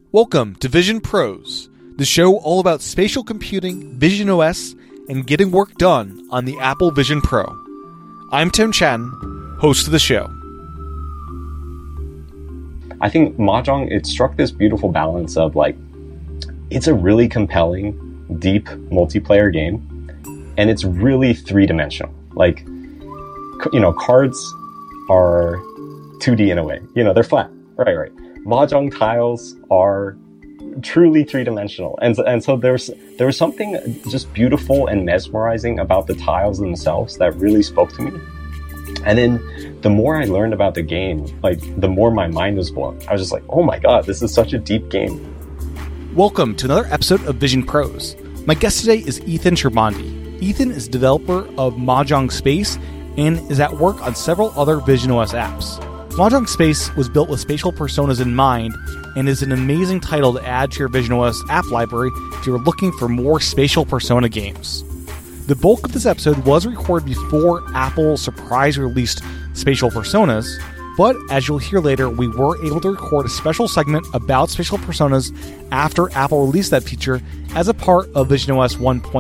Welcome to Vision Pros, the show all about spatial computing, Vision OS, and getting work done on the Apple Vision Pro. I'm Tim Chen, host of the show. I think Mahjong, it struck this beautiful balance of it's a really compelling, deep multiplayer game, and it's really three-dimensional. Cards are 2D in a way. They're flat. Right. Mahjong tiles are truly three-dimensional. And so there was something just beautiful and mesmerizing about the tiles themselves that really spoke to me. And then the more I learned about the game, the more my mind was blown. I was just like, oh my God, this is such a deep game. Welcome to another episode of Vision Pros. My guest today is Ethan Cherbondi. Ethan is developer of Mahjong Space and is at work on several other Vision OS apps. Mahjong Space was built with spatial personas in mind and is an amazing title to add to your Vision OS app library if you're looking for more spatial persona games. The bulk of this episode was recorded before Apple surprise released spatial personas, but as you'll hear later, we were able to record a special segment about spatial personas after Apple released that feature as a part of Vision OS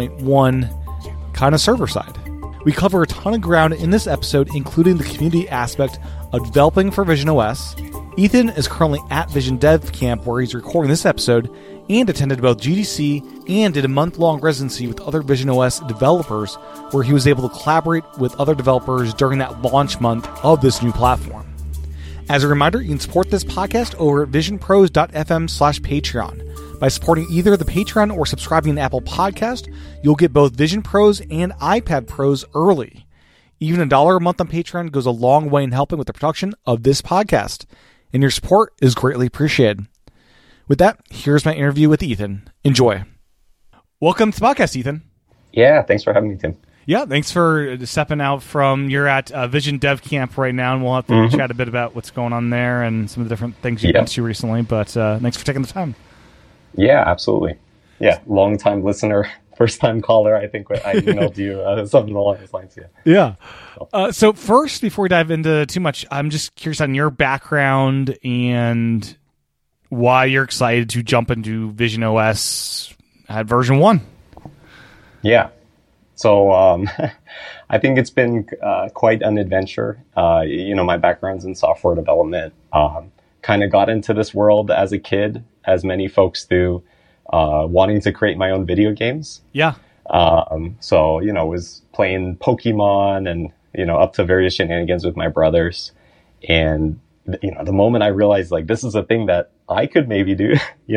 1.1 kind of server side. We cover a ton of ground in this episode, including the community aspect of developing for Vision OS. Ethan is currently at Vision Dev Camp, where he's recording this episode, and attended both GDC and did a month-long residency with other Vision OS developers, where he was able to collaborate with other developers during that launch month of this new platform. As a reminder, you can support this podcast over at visionpros.fm/Patreon. By supporting either the Patreon or subscribing to Apple Podcast, you'll get both Vision Pros and iPad Pros early. Even $1 a month on Patreon goes a long way in helping with the production of this podcast, and your support is greatly appreciated. With that, here's my interview with Ethan. Enjoy. Welcome to the podcast, Ethan. Yeah, thanks for having me, Tim. Yeah, thanks for stepping out from, you're at Vision Dev Camp right now, and we'll have to chat a bit about what's going on there and some of the different things you've been to recently, but thanks for taking the time. Yeah, absolutely. Yeah, long-time listener, first-time caller. I think I emailed you something along those lines. Yeah. So first, before we dive into too much, I'm just curious on your background and why you're excited to jump into Vision OS at version 1. Yeah. So I think it's been quite an adventure. My background's in software development. Kind of got into this world as a kid, as many folks do, wanting to create my own video games. Yeah. Was playing Pokemon and, up to various shenanigans with my brothers. And, the moment I realized, this is a thing that I could maybe do,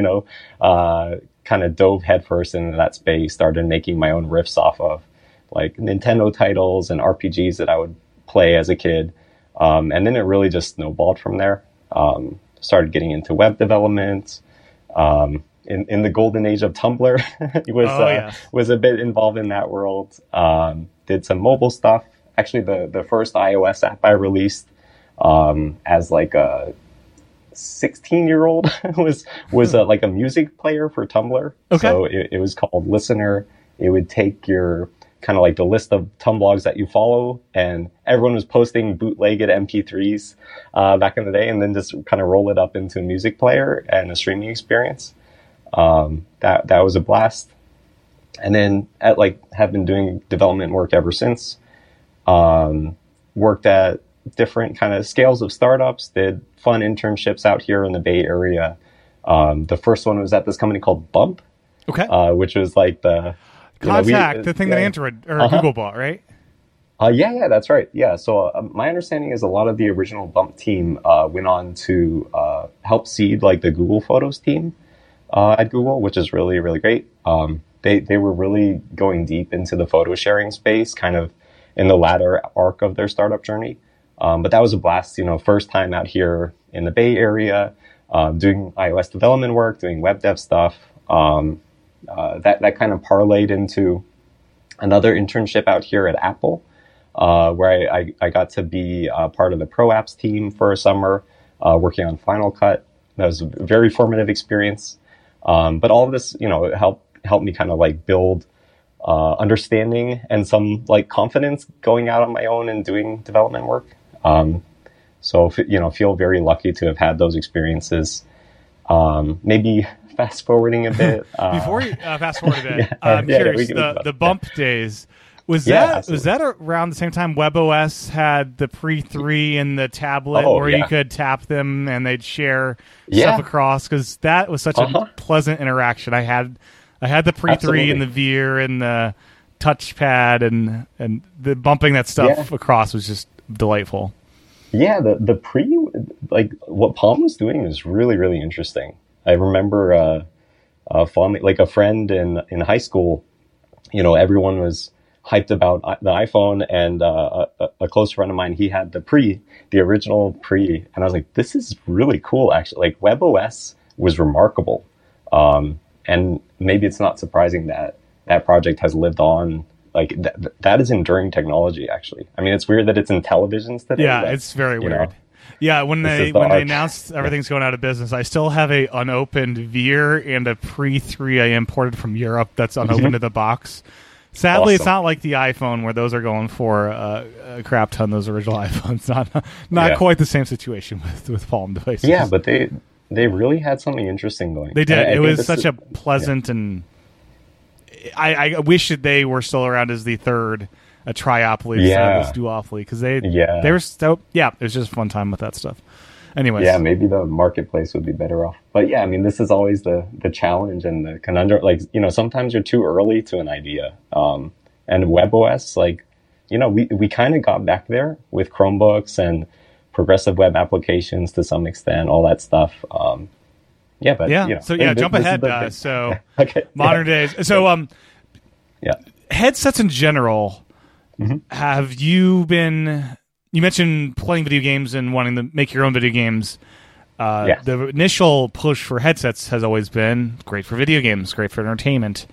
kind of dove headfirst into that space, started making my own riffs off of, Nintendo titles and RPGs that I would play as a kid. And then it really just snowballed from there. Started getting into web development. In the golden age of Tumblr, was a bit involved in that world. Did some mobile stuff. Actually, the first iOS app I released as a 16-year-old was a music player for Tumblr. Okay. So it was called Listener. It would take your kind of the list of Tumblogs that you follow, and everyone was posting bootlegged MP3s back in the day, and then just kind of roll it up into a music player and a streaming experience. That was a blast. And then have been doing development work ever since. Worked at different kind of scales of startups, did fun internships out here in the Bay Area. The first one was at this company called Bump. Okay. Which was the Contact, the thing that Android or Google bought, right? Yeah, that's right. Yeah, so my understanding is a lot of the original Bump team went on to help seed the Google Photos team at Google, which is really, really great. They were really going deep into the photo sharing space, kind of in the latter arc of their startup journey. But that was a blast, first time out here in the Bay Area, doing iOS development work, doing web dev stuff. That kind of parlayed into another internship out here at Apple, where I got to be part of the Pro Apps team for a summer, working on Final Cut. That was a very formative experience. But all of this, helped me kind of build understanding and some confidence going out on my own and doing development work. So feel very lucky to have had those experiences. Maybe fast forwarding a bit. Before you fast forward a bit, Yeah, I'm yeah, curious. we can The bump days, was Yeah, that around the same time WebOS had the pre-3 and the tablet, Oh, where yeah. you could tap them and they'd share Yeah. stuff across? Because that was such a pleasant interaction. I had the pre-3 Absolutely. and the Veer and the touchpad, and the bumping that stuff across was just delightful. Yeah, the pre, like what Palm was doing is really, really interesting. I remember fondly, like a friend in high school, everyone was hyped about the iPhone, and a close friend of mine, he had the original pre, and I was like, this is really cool, actually. Like WebOS was remarkable. And maybe it's not surprising that that project has lived on. Like that is enduring technology, actually. I mean, it's weird that it's in televisions today. Yeah, but, it's very weird. Yeah, when they announced everything's going out of business, I still have a unopened Veer and a pre-3 I imported from Europe that's unopened in the box. Sadly, It's not like the iPhone where those are going for a crap ton. Those original iPhones, not quite the same situation with Palm devices. Yeah, but they really had something interesting going. They did. It was such a pleasant and I wish that they were still around as the third a triopoly instead of this duopoly, because they were so it was just a fun time with that stuff. Anyways, yeah, maybe the marketplace would be better off. But yeah, I mean, this is always the challenge and the conundrum. Like, sometimes you're too early to an idea. And WebOS, like, we kind of got back there with Chromebooks and progressive web applications to some extent, all that stuff. So jump ahead. So okay, modern days. So headsets in general. Have you been? You mentioned playing video games and wanting to make your own video games. The initial push for headsets has always been great for video games, great for entertainment.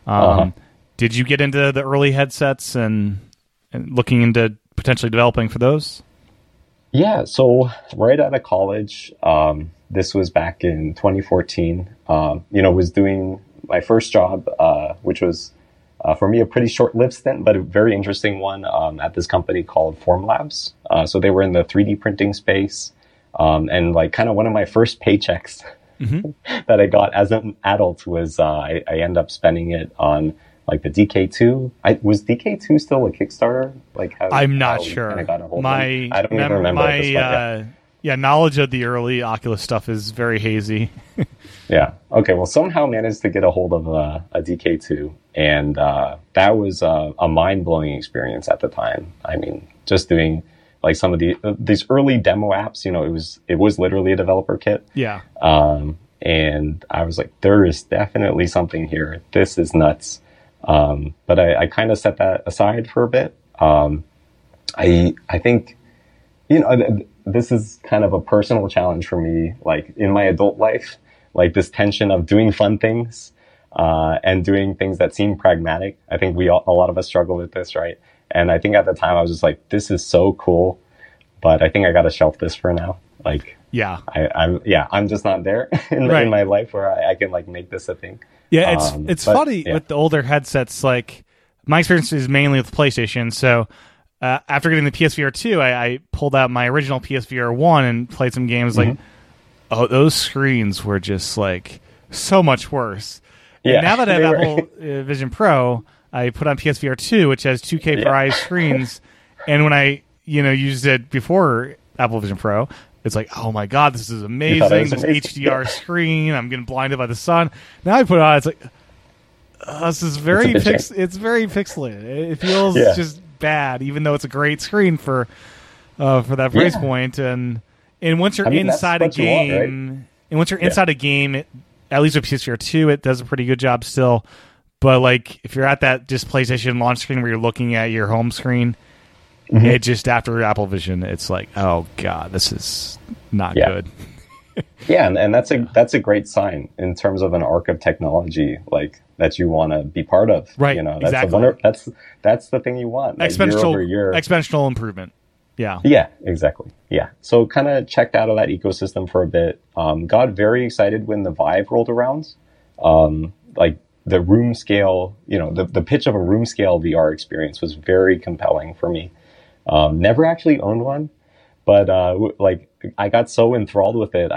Did you get into the early headsets and looking into potentially developing for those? Yeah, so right out of college, this was back in 2014, was doing my first job, which was for me a pretty short-lived stint, but a very interesting one at this company called Formlabs. So they were in the 3D printing space, and like kind of one of my first paychecks that I got as an adult was I ended up spending it on like the DK2. Was DK2 still a Kickstarter? Like I'm not sure. I got a hold I don't even remember. My knowledge of the early Oculus stuff is very hazy. Yeah. Okay. Well, somehow managed to get a hold of a DK2, and that was a mind-blowing experience at the time. I mean, just doing like some of these early demo apps. It was literally a developer kit. Yeah. And I was like, there is definitely something here. This is nuts. But I kind of set that aside for a bit. I think, this is kind of a personal challenge for me, like in my adult life, like this tension of doing fun things, and doing things that seem pragmatic. I think a lot of us struggle with this, right? And I think at the time I was just like, this is so cool, but I think I got to shelf this for now. Like, I'm just not there in my life where I can like make this a thing. Yeah, it's funny with the older headsets. Like my experience is mainly with PlayStation. So after getting the PSVR 2, I pulled out my original PSVR 1 and played some games. Like, oh, those screens were just like so much worse. Yeah, and now that I have Apple Vision Pro, I put on PSVR 2, which has 2K for eyes screens, and when I used it before Apple Vision Pro, it's like, oh my god, this is amazing! This HDR screen, I'm getting blinded by the sun. Now I put it on, it's like, this is very it's very pixelated. It feels just bad, even though it's a great screen for that price point. And once you're inside a game, a game, at least with PSVR 2, it does a pretty good job still. But like if you're at that just PlayStation launch screen where you're looking at your home screen, it just after Apple Vision, it's like, oh god, this is not good. Yeah, and that's a great sign in terms of an arc of technology, like that you want to be part of. Right. That's exactly. That's the thing you want. Like exponential improvement. Yeah. Yeah, exactly. Yeah. So kind of checked out of that ecosystem for a bit. Got very excited when the Vive rolled around. Like the room scale, the pitch of a room scale VR experience was very compelling for me. Never actually owned one, but like I got so enthralled with it.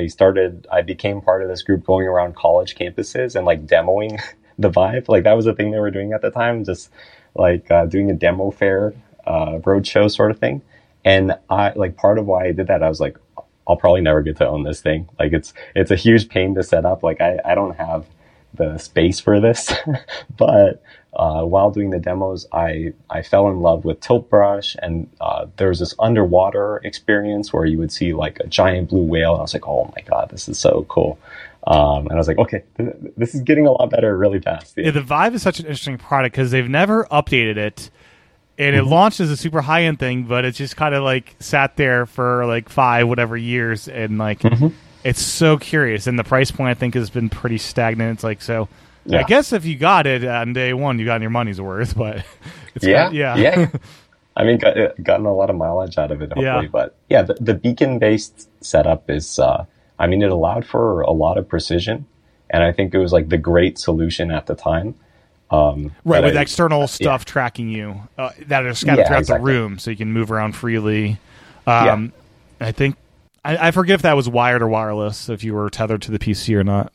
I became part of this group going around college campuses and like demoing the Vive. Like that was the thing they were doing at the time, just like doing a demo fair, roadshow sort of thing. And I like part of why I did that, I was like, I'll probably never get to own this thing. Like it's a huge pain to set up. Like I don't have the space for this. But while doing the demos, I fell in love with Tilt Brush, and there was this underwater experience where you would see like a giant blue whale. And I was like, oh my God, this is so cool. And I was like, okay, this is getting a lot better really fast. Yeah, the Vive is such an interesting product because they've never updated it. And it launched as a super high-end thing, but it's just kind of like sat there for like 5 whatever years, and like it's so curious. And the price point I think has been pretty stagnant. It's like, so I guess if you got it on day one, you got your money's worth. But it's yeah. I mean, gotten a lot of mileage out of it, hopefully. But yeah, the beacon-based setup is, I mean, it allowed for a lot of precision, and I think it was like the great solution at the time. Right, with external stuff tracking you that are scattered throughout the room, so you can move around freely. I think I forget if that was wired or wireless, if you were tethered to the PC or not.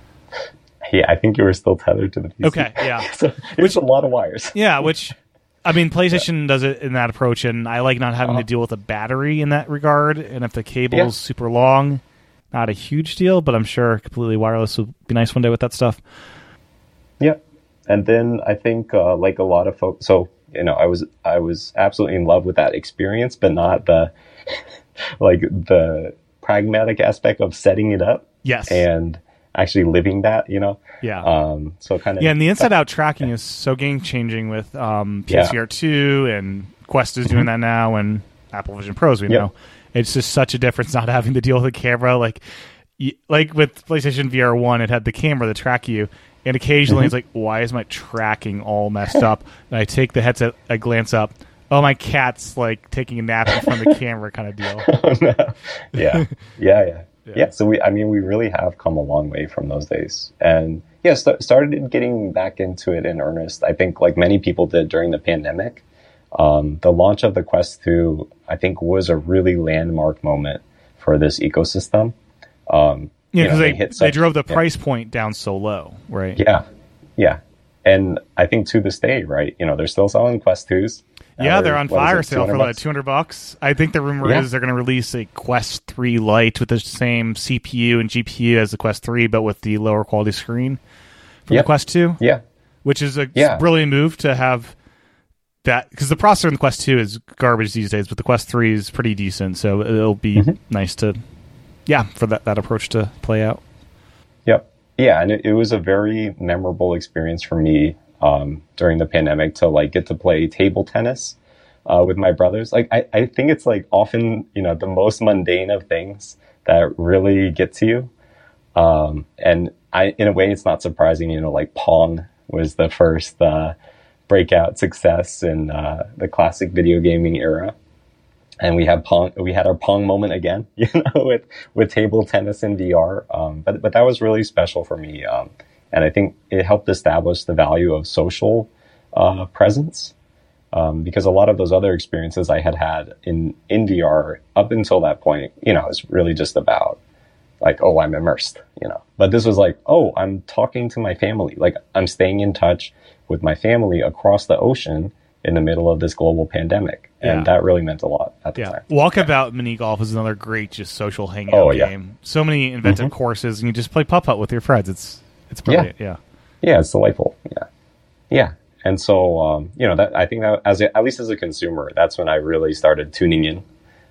Yeah, I think you were still tethered to the PC. Okay, yeah. So there's a lot of wires. Yeah, which, I mean, PlayStation does it in that approach, and I like not having to deal with a battery in that regard, and if the cable's super long, not a huge deal, but I'm sure completely wireless would be nice one day with that stuff. Yeah. And then I think, like a lot of folks, so, you know, I was absolutely in love with that experience, but not the, like the pragmatic aspect of setting it up. Yes. And actually living that, you know? Yeah. So kind of. Yeah, and the inside out tracking is so game changing with PSVR 2, and Quest is doing that now, and Apple Vision Pros, we know. It's just such a difference not having to deal with the camera. Like with PlayStation VR 1, it had the camera to track you. And occasionally it's like, why is my tracking all messed up? And I take the headset, I glance up. Oh, my cat's like taking a nap in front of the camera kind of deal. Oh, no. Yeah. So we really have come a long way from those days. And yeah, started getting back into it in earnest. I think like many people did during the pandemic. The launch of the Quest 2, I think, was a really landmark moment for this ecosystem. Yeah, because they drove the price point down so low, right? Yeah. And I think to this day, right, you know, they're still selling Quest 2s. Yeah, they're on fire sale for like $200. I think the rumor is they're going to release a Quest 3 Lite with the same CPU and GPU as the Quest 3, but with the lower quality screen for the Quest 2. Yeah. Which is a brilliant move to have that, because the processor in the Quest 2 is garbage these days, but the Quest 3 is pretty decent, so it'll be nice to... Yeah, for that approach to play out. Yep. Yeah, and it was a very memorable experience for me during the pandemic to like get to play table tennis with my brothers. Like I think it's like often, you know, the most mundane of things that really get to you. And in a way, it's not surprising, you know, like Pong was the first breakout success in the classic video gaming era. And we had our Pong moment again, you know, with table tennis in VR. But that was really special for me. And I think it helped establish the value of social presence. Because a lot of those other experiences I had in VR up until that point, you know, it's really just about like, oh, I'm immersed, you know. But this was like, oh, I'm talking to my family. Like I'm staying in touch with my family across the ocean in the middle of this global pandemic. And that really meant a lot at the time. Walkabout mini golf is another great just social hangout game. So many inventive courses, and you just play putt-putt with your friends. It's brilliant. Yeah, it's delightful. Yeah. And so, you know, that I think that at least as a consumer, that's when I really started tuning in.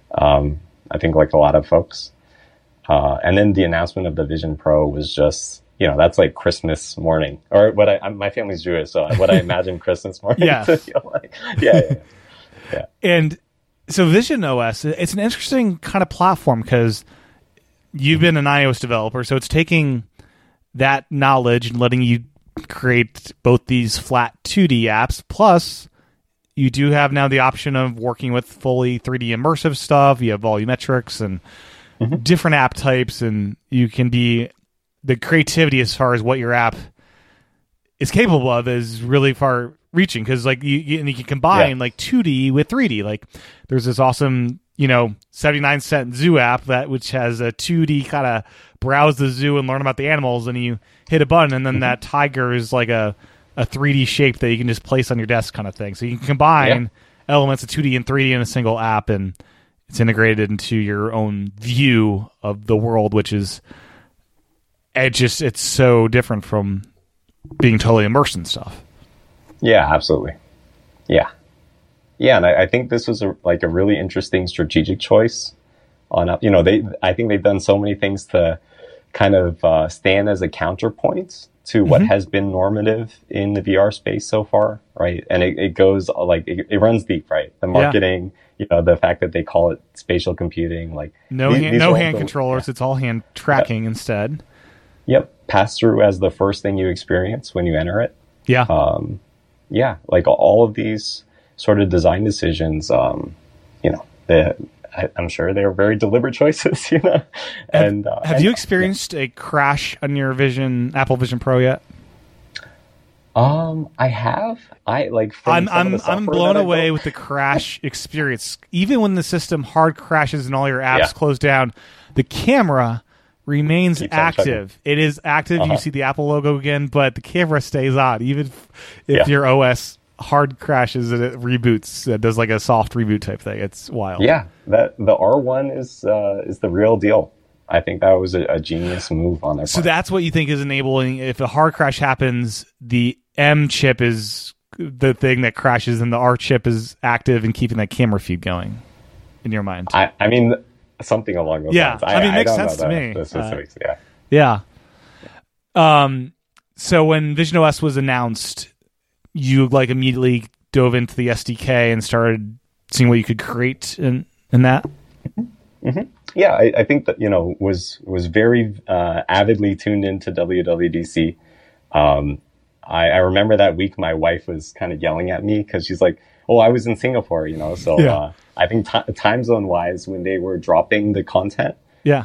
I think like a lot of folks. And then the announcement of the Vision Pro was just, you know, that's like Christmas morning, or my family's Jewish, so what I imagine Christmas morning to feel like. Yeah. And so Vision OS, it's an interesting kind of platform because you've been an iOS developer, so it's taking that knowledge and letting you create both these flat 2D apps, plus you do have now the option of working with fully 3D immersive stuff. You have volumetrics and different app types, and you can be... The creativity as far as what your app is capable of is really far reaching, because like you can combine like 2D with 3D. Like there's this awesome 79-cent zoo app which has a 2D kind of browse the zoo and learn about the animals, and you hit a button, and then that tiger is like a 3D shape that you can just place on your desk kind of thing. So you can combine elements of 2D and 3D in a single app, and it's integrated into your own view of the world, which is it's so different from being totally immersed in stuff. Yeah, absolutely. Yeah. Yeah, and I think this was a really interesting strategic choice. I think they've done so many things to kind of stand as a counterpoint to what has been normative in the VR space so far, right? And it goes it runs deep, right? The marketing, the fact that they call it spatial computing, no hand controllers, it's all hand tracking instead. Yep, pass through as the first thing you experience when you enter it. Yeah. All of these sort of design decisions, I'm sure they were very deliberate choices, Have you experienced a crash on your Apple Vision Pro yet? I have. I'm blown away with the crash experience. Even when the system hard crashes and all your apps close down, the camera remains active. It is active. You see the Apple logo again, but the camera stays on, even if your OS hard crashes and it reboots. It does like a soft reboot type thing. It's wild. Yeah, the R1 is the real deal. I think that was a genius move on their part. So that's what you think is enabling. If a hard crash happens, the M chip is the thing that crashes, and the R chip is active and keeping that camera feed going. In your mind, I mean. Something along those lines. It makes sense to me. The specifics, yeah. So when Vision OS was announced, you immediately dove into the SDK and started seeing what you could create in that. Mm-hmm. Yeah, I think that was very avidly tuned into WWDC. I remember that week my wife was kind of yelling at me because she's like, "Oh, I was in Singapore," so. I think time zone wise, when they were dropping the content, it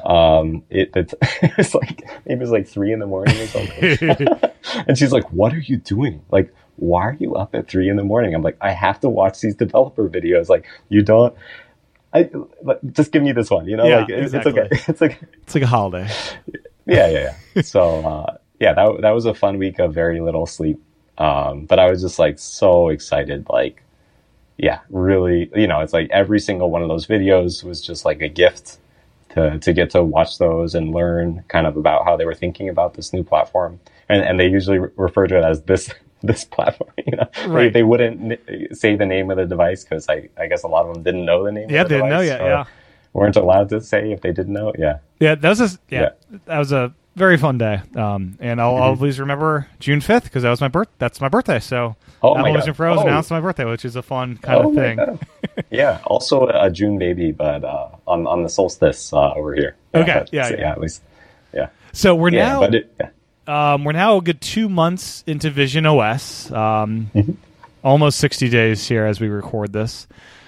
was 3 a.m. or something. And she's like, "What are you doing? Why are you up at 3 a.m?" I'm like, "I have to watch these developer videos. You don't. Just give me this one. Exactly. It's okay. It's like a holiday." Yeah. So that was a fun week of very little sleep. But I was just so excited. Yeah, really, it's every single one of those videos was just a gift to get to watch those and learn kind of about how they were thinking about this new platform. And they usually refer to it as this platform, Right. They wouldn't say the name of the device because I guess a lot of them didn't know the name of the device. Yeah, they didn't know yet, yeah. Weren't allowed to say if they didn't know, yeah. Yeah, that was a very fun day. And I'll always remember June 5th because that's my birthday. So Apple Vision Pro is announced my birthday, which is a fun kind of thing. Yeah, also a June baby, but on the solstice over here. Okay, yeah, at least, yeah. So we're now a good 2 months into Vision OS, almost 60 days here as we record this.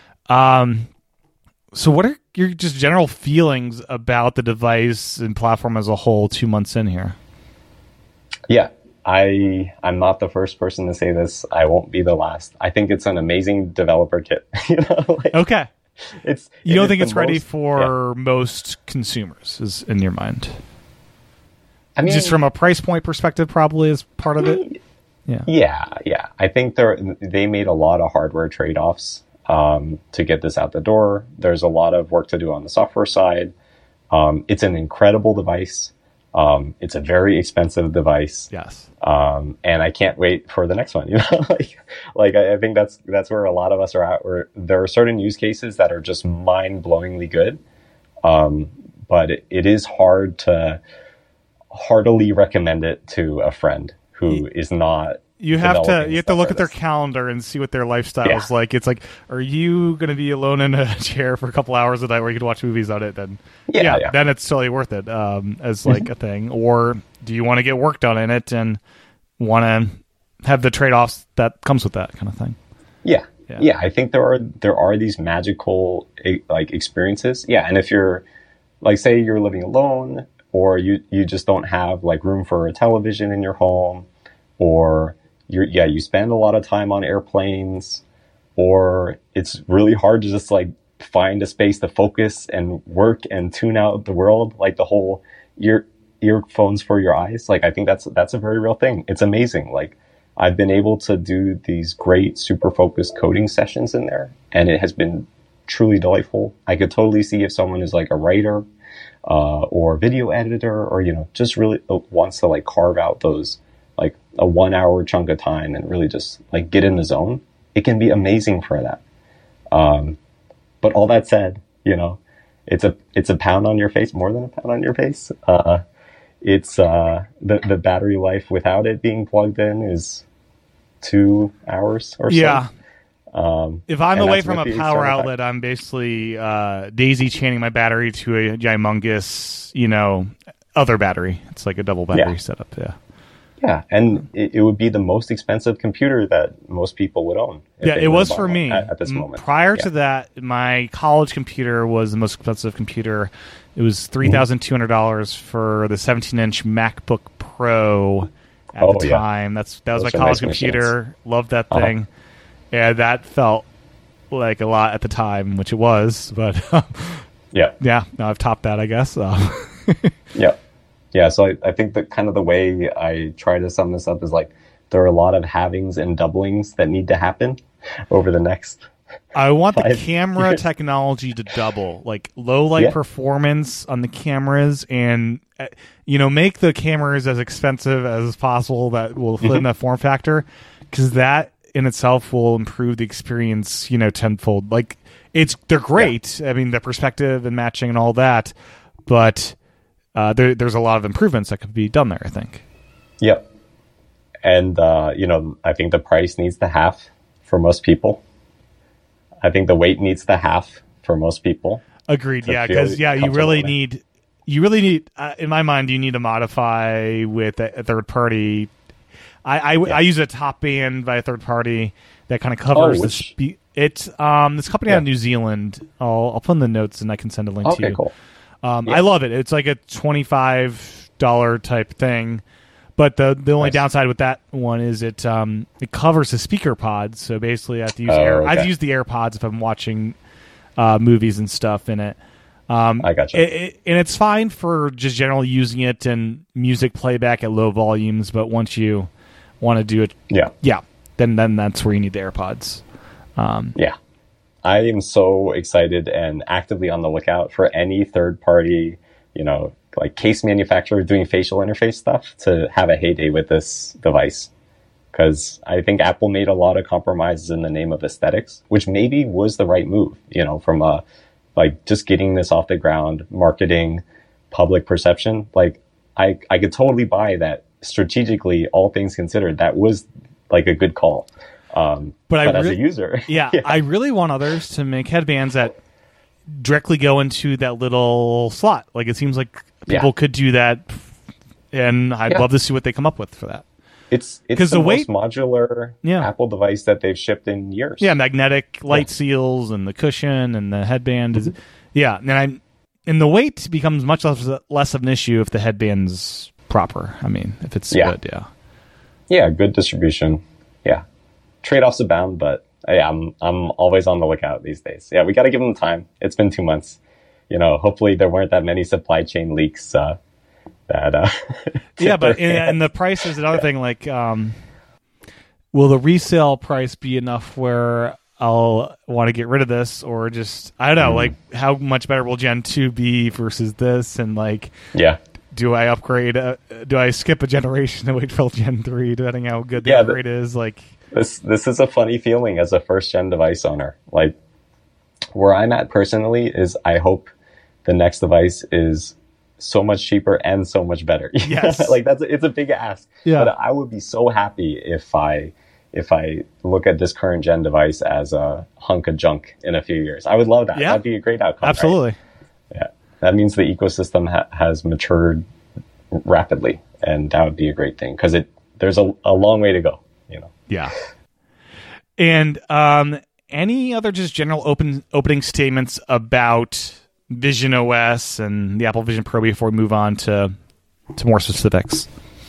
So what are your just general feelings about the device and platform as a whole 2 months in here? Yeah, I'm not the first person to say this. I won't be the last. I think it's an amazing developer kit. Okay. You don't think it's ready for yeah. most consumers, is in your mind? I mean, just from a price point perspective, probably is part of it. Yeah. I think they made a lot of hardware trade-offs to get this out the door. There's a lot of work to do on the software side. It's an incredible device. It's a very expensive device. Yes. And I can't wait for the next one. You know, I think that's where a lot of us are at. Where there are certain use cases that are just mind-blowingly good, but it is hard to heartily recommend it to a friend who is not. You have to look at their calendar and see what their lifestyle is like. It's like, are you going to be alone in a chair for a couple hours a night where you can watch movies on it? Then then it's totally worth it as like a thing. Or do you want to get work done in it and want to have the trade-offs that comes with that kind of thing? Yeah. I think there are these magical like experiences. Yeah, and if you're like, say you're living alone, or you just don't have like room for a television in your home, or you spend a lot of time on airplanes, or it's really hard to just like find a space to focus and work and tune out the world, like the whole earphones for your eyes. Like, I think that's a very real thing. It's amazing. Like, I've been able to do these great super focused coding sessions in there, and it has been truly delightful. I could totally see if someone is like a writer or video editor, or, just really wants to like carve out those like a 1 hour chunk of time and really just like get in the zone. It can be amazing for that. But all that said, it's a pound on your face, more than a pound on your face. It's the battery life without it being plugged in is 2 hours or so. Yeah. If I'm away from a power outlet, I'm basically daisy chaining my battery to a humongous, other battery. It's like a double battery setup. Yeah. Yeah, and it would be the most expensive computer that most people would own. Yeah, it was for me at this moment. Prior to that, my college computer was the most expensive computer. It was $3,200 for the 17-inch MacBook Pro at the time. That was my college computer. Machines. Loved that thing. Yeah, that felt like a lot at the time, which it was. But yeah, now I've topped that, I guess. Yeah. Yeah, so I think that kind of the way I try to sum this up is like there are a lot of halvings and doublings that need to happen over the next. I want the camera technology to double, like low light performance on the cameras, and make the cameras as expensive as possible that will fit in that form factor, because that in itself will improve the experience, tenfold. Like they're great. Yeah. I mean, the perspective and matching and all that, but. There's a lot of improvements that could be done there, I think. Yep. And, I think the price needs to half for most people. I think the weight needs to half for most people. Agreed. Yeah, because you really need, in my mind, you need to modify with a third party. I use a top band by a third party that kind of covers it's this company out of New Zealand. I'll put in the notes and I can send a link to you. Okay, cool. I love it. It's like a $25 type thing, but the only downside with that one is it covers the speaker pods. So basically, I have to use I've used the AirPods if I'm watching movies and stuff in it. I got you. And it's fine for just generally using it and music playback at low volumes. But once you want to do it, then that's where you need the AirPods. I am so excited and actively on the lookout for any third-party, like case manufacturer doing facial interface stuff to have a heyday with this device. Because I think Apple made a lot of compromises in the name of aesthetics, which maybe was the right move, from like just getting this off the ground, marketing, public perception. Like I could totally buy that strategically, all things considered, that was like a good call. But as a user, I really want others to make headbands that directly go into that little slot. Like it seems like people could do that, and I'd love to see what they come up with for that. It's the most modular Apple device that they've shipped in years. Yeah, magnetic light seals and the cushion and the headband is and the weight becomes much less of an issue if the headband's proper. I mean, if it's good, good distribution, trade-offs abound, but I'm always on the lookout these days. Yeah, we got to give them time. It's been 2 months. Hopefully there weren't that many supply chain leaks. But and the price is another thing. Like, will the resale price be enough where I'll want to get rid of this, or just I don't know, like how much better will Gen 2 be versus this, and like do I upgrade? Do I skip a generation and wait for Gen 3, depending how good the upgrade is? Like. This is a funny feeling as a first-gen device owner. Like, where I'm at personally is I hope the next device is so much cheaper and so much better. Yes. Like, it's a big ask. Yeah. But I would be so happy if I look at this current gen device as a hunk of junk in a few years. I would love that. That'd be a great outcome. Absolutely. Right? Yeah. That means the ecosystem has matured rapidly, and that would be a great thing because there's a long way to go. Yeah. And any other just general opening statements about Vision OS and the Apple Vision Pro before we move on to more specifics?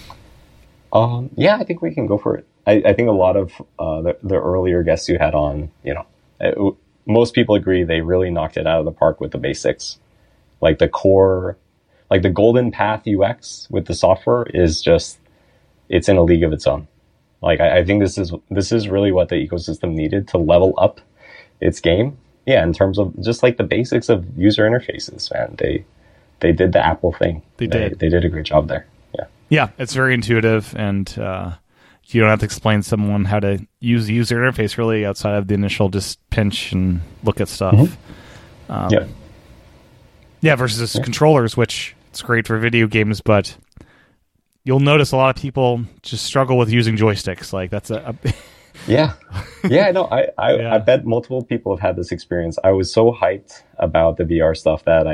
I think we can go for it. I think a lot of the earlier guests you had on, most people agree they really knocked it out of the park with the basics. Like the core, like the Golden Path UX with the software is just, it's in a league of its own. Like I think this is really what the ecosystem needed to level up its game. Yeah, in terms of just like the basics of user interfaces, man. They did the Apple thing. They did a great job there. Yeah. Yeah, it's very intuitive, and you don't have to explain to someone how to use the user interface really outside of the initial just pinch and look at stuff. Yeah, versus controllers, which it's great for video games, but you'll notice a lot of people just struggle with using joysticks. Like that's Yeah. No, I bet multiple people have had this experience. I was so hyped about the VR stuff that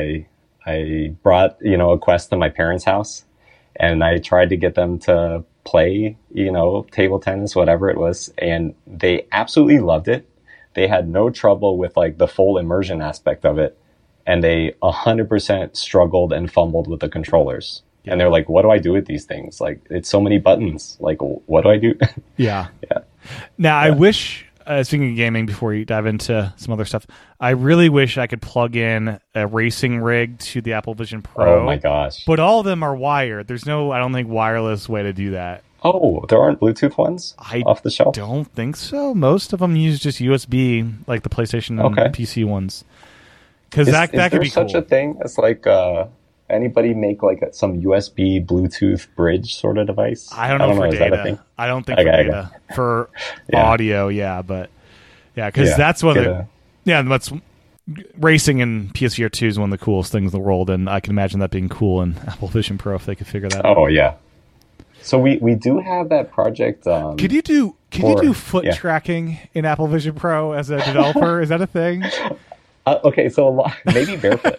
I brought, a Quest to my parents' house, and I tried to get them to play, table tennis, whatever it was, and they absolutely loved it. They had no trouble with like the full immersion aspect of it, and they 100% struggled and fumbled with the controllers. And they're like, what do I do with these things? Like, it's so many buttons. Like, what do I do? Yeah. Now, I wish, speaking of gaming, before you dive into some other stuff, I really wish I could plug in a racing rig to the Apple Vision Pro. Oh, my gosh. But all of them are wired. There's no, I don't think, wireless way to do that. Oh, there aren't Bluetooth ones off the shelf? I don't think so. Most of them use just USB, like the PlayStation and PC ones. Because that could be cool. Is there such a thing as like... anybody make like some USB Bluetooth bridge sort of device? I don't know for data. Is that a thing? I don't think for data. For audio, but because that's one of the that's racing in PSVR 2 is one of the coolest things in the world, and I can imagine that being cool in Apple Vision Pro if they could figure that out. Oh yeah. So we do have that project. Could you do foot tracking in Apple Vision Pro as a developer? Is that a thing? Okay, so maybe barefoot.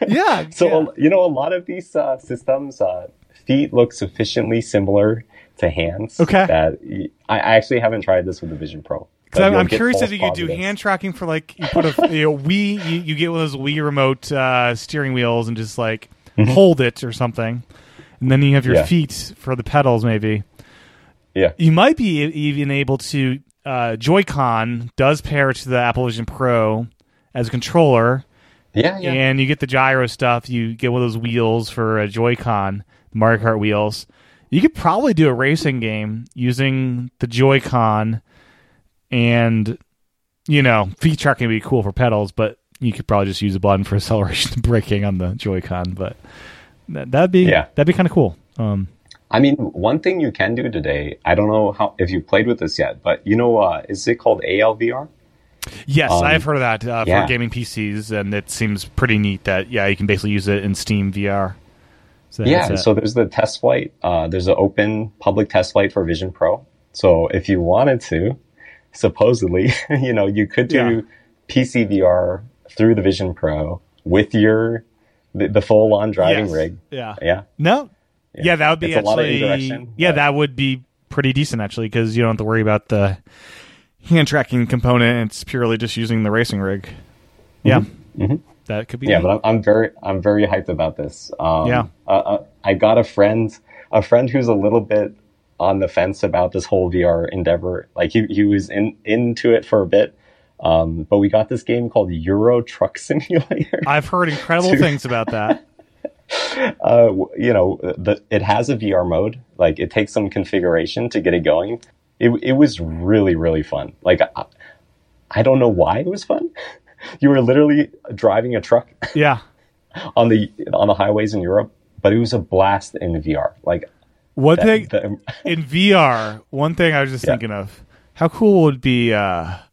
So a lot of these systems, feet look sufficiently similar to hands. Okay. That I actually haven't tried this with the Vision Pro. Because I'm curious if you could do hand tracking for like you put a Wii, you get one of those Wii remote steering wheels and just like hold it or something, and then you have your feet for the pedals. Maybe. Yeah. You might be even able to. Joy-Con does pair to the Apple Vision Pro as a controller. Yeah. And you get the gyro stuff. You get one of those wheels for a Joy-Con, Mario Kart wheels. You could probably do a racing game using the Joy-Con, and feet tracking would be cool for pedals, but you could probably just use a button for acceleration and braking on the Joy-Con. But that'd be kind of cool. I mean, one thing you can do today, I don't know if you played with this yet, but is it called ALVR? Yes, I have heard of that for gaming PCs, and it seems pretty neat that, you can basically use it in Steam VR. So there's the test flight. There's an open public test flight for Vision Pro. So if you wanted to, supposedly, you could do PC VR through the Vision Pro with the full-on driving rig. Yeah. No. Yeah, that would be it's actually... a lot of indirection. Yeah, that would be pretty decent, actually, because you don't have to worry about the hand tracking component. It's purely just using the racing rig. Yeah, that could be. Yeah, neat. But I'm very hyped about this. I got a friend who's a little bit on the fence about this whole VR endeavor. Like he was into it for a bit, but we got this game called Euro Truck Simulator. I've heard incredible things about that. It has a VR mode. Like it takes some configuration to get it going. It was really, really fun. Like, I don't know why it was fun. You were literally driving a truck. Yeah. on the highways in Europe, but it was a blast in VR. Like in VR, one thing I was just thinking of, how cool would be a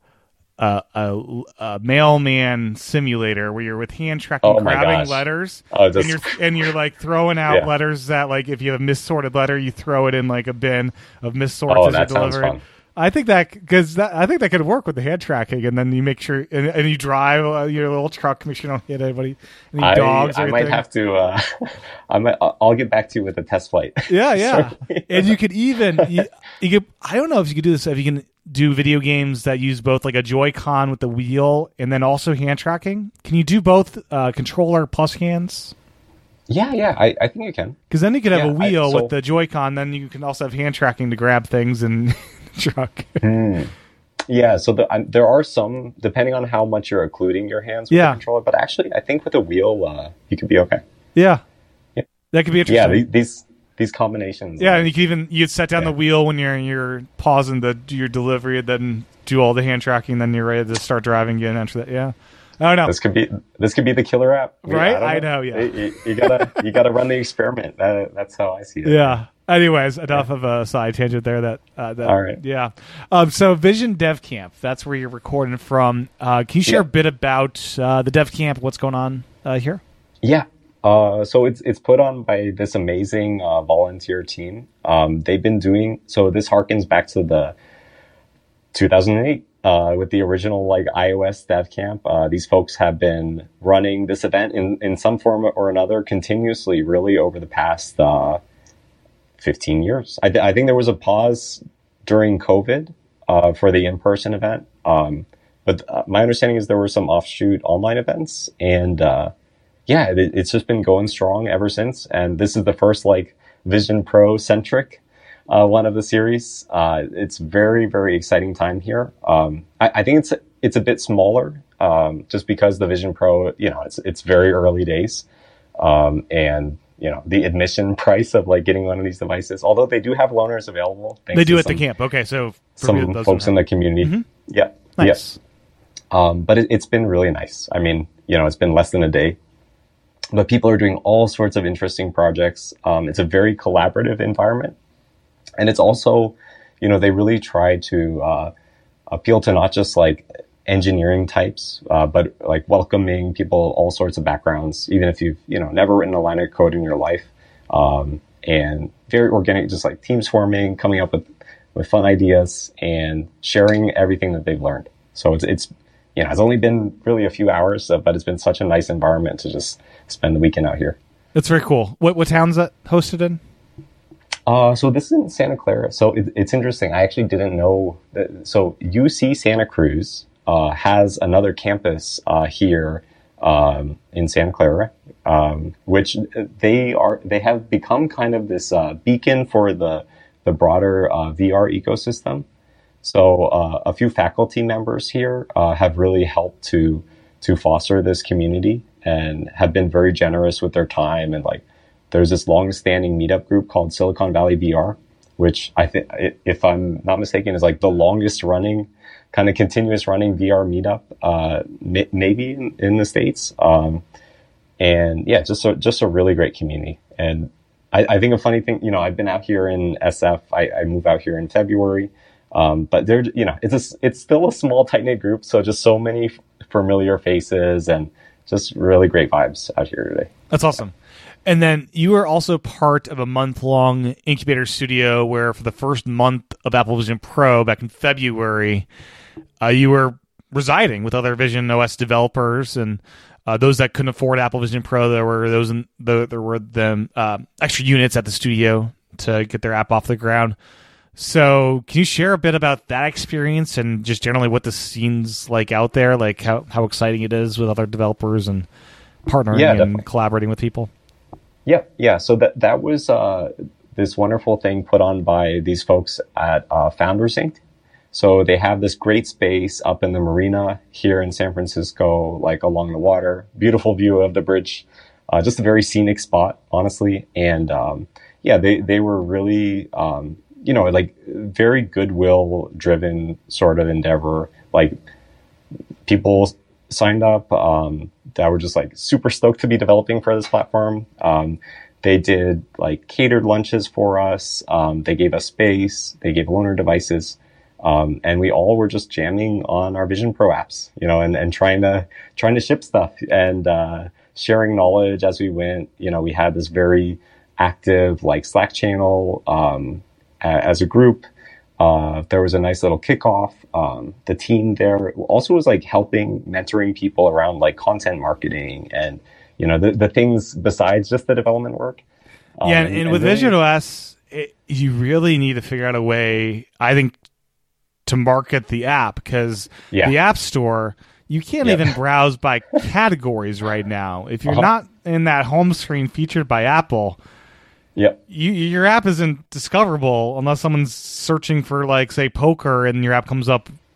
mailman simulator where you're with hand tracking, grabbing letters, and you're like throwing out letters that, like, if you have a missorted letter, you throw it in like a bin of missorts as you're delivering. I think that could work with the hand tracking, and then you make sure and you drive your little truck, make sure you don't hit anybody, any dogs. I might have to. I'll get back to you with a test flight. Yeah. And you could even you could. I don't know if you could do this. If you can do video games that use both like a Joy-Con with the wheel and then also hand tracking. Can you do both controller plus hands? Yeah, I think you can. Because then you could have a wheel with the Joy-Con, then you can also have hand tracking to grab things and truck. Yeah, so there are some, depending on how much you're occluding your hands with the controller, but actually, I think with a wheel, you could be okay. Yeah. That could be interesting. Yeah, these combinations. Yeah, and you'd set down the wheel when you're pausing your delivery, and then do all the hand tracking, then you're ready to start driving again after that. Yeah. I don't know. This could be the killer app, right? I know. Yeah. You gotta run the experiment. That's how I see it. Yeah. Anyways, enough of a side tangent there. That all right. Yeah. So Vision Dev Camp. That's where you're recording from. Can you share a bit about the Dev Camp? What's going on here? Yeah. So it's put on by this amazing volunteer team. They've been doing so. This harkens back to the 2008 with the original iOS Dev Camp. These folks have been running this event in some form or another continuously, really over the past 15 years. I think there was a pause during COVID for the in-person event, but my understanding is there were some offshoot online events, and it's just been going strong ever since. And this is the first Vision Pro centric one of the series. It's very, very exciting time here. I think it's a bit smaller just because the Vision Pro, it's very early days, and the admission price of getting one of these devices, although they do have loaners available. They do at the camp. Okay, so some folks in the community. Mm-hmm. Yeah. Nice. Yeah. But it's been really nice. I mean, it's been less than a day, but people are doing all sorts of interesting projects. It's a very collaborative environment. And it's also, they really try to appeal to not just engineering types, but welcoming people, all sorts of backgrounds, even if you've, never written a line of code in your life. And very organic, just teams forming, coming up with fun ideas and sharing everything that they've learned. So it's only been really a few hours, but it's been such a nice environment to just spend the weekend out here. That's very cool. What town's that hosted in? So this is in Santa Clara. So it's interesting. I actually didn't know that. So UC Santa Cruz has another campus here in Santa Clara, which they have become kind of this beacon for the broader VR ecosystem. So a few faculty members here have really helped to foster this community and have been very generous with their time. And there's this long-standing meetup group called Silicon Valley VR, which I think, if I'm not mistaken, is the longest running, kind of continuous running VR meetup, maybe in the States. And yeah, just a really great community. And I think a funny thing, I've been out here in SF. I move out here in February. But they're, it's still a small, tight-knit group. So just so many familiar faces and just really great vibes out here today. That's awesome. And then you were also part of a month-long incubator studio where for the first month of Apple Vision Pro back in February, you were residing with other Vision OS developers and those that couldn't afford Apple Vision Pro. There were extra units at the studio to get their app off the ground. So can you share a bit about that experience and just generally what the scene's like out there, how exciting it is with other developers and partnering and collaborating with people? Yeah. So that was this wonderful thing put on by these folks at Founders Inc. So they have this great space up in the marina here in San Francisco, along the water, beautiful view of the bridge, just a very scenic spot, honestly. And they were really very goodwill driven sort of endeavor. People signed up that were just super stoked to be developing for this platform. They did catered lunches for us. They gave us space. They gave loaner devices. And we all were just jamming on our Vision Pro apps, and trying to ship stuff and sharing knowledge as we went. We had this very active Slack channel as a group. There was a nice little kickoff. The team there also was helping mentoring people around content marketing and, the things besides just the development work. And with Vision OS, you really need to figure out a way, I think, to market the app because the App Store, you can't even browse by categories right now. If you're not in that home screen featured by Apple, your app isn't discoverable unless someone's searching for say poker and your app comes up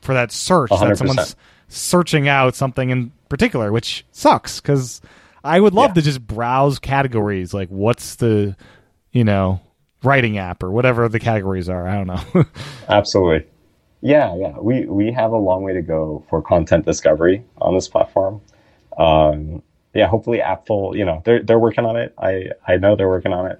for that search, 100%. that someone's searching out something in particular, which sucks because I would love to just browse categories, like what's the, writing app or whatever the categories are. I don't know. Absolutely. Yeah. We have a long way to go for content discovery on this platform. Hopefully Apple, they're working on it. I know they're working on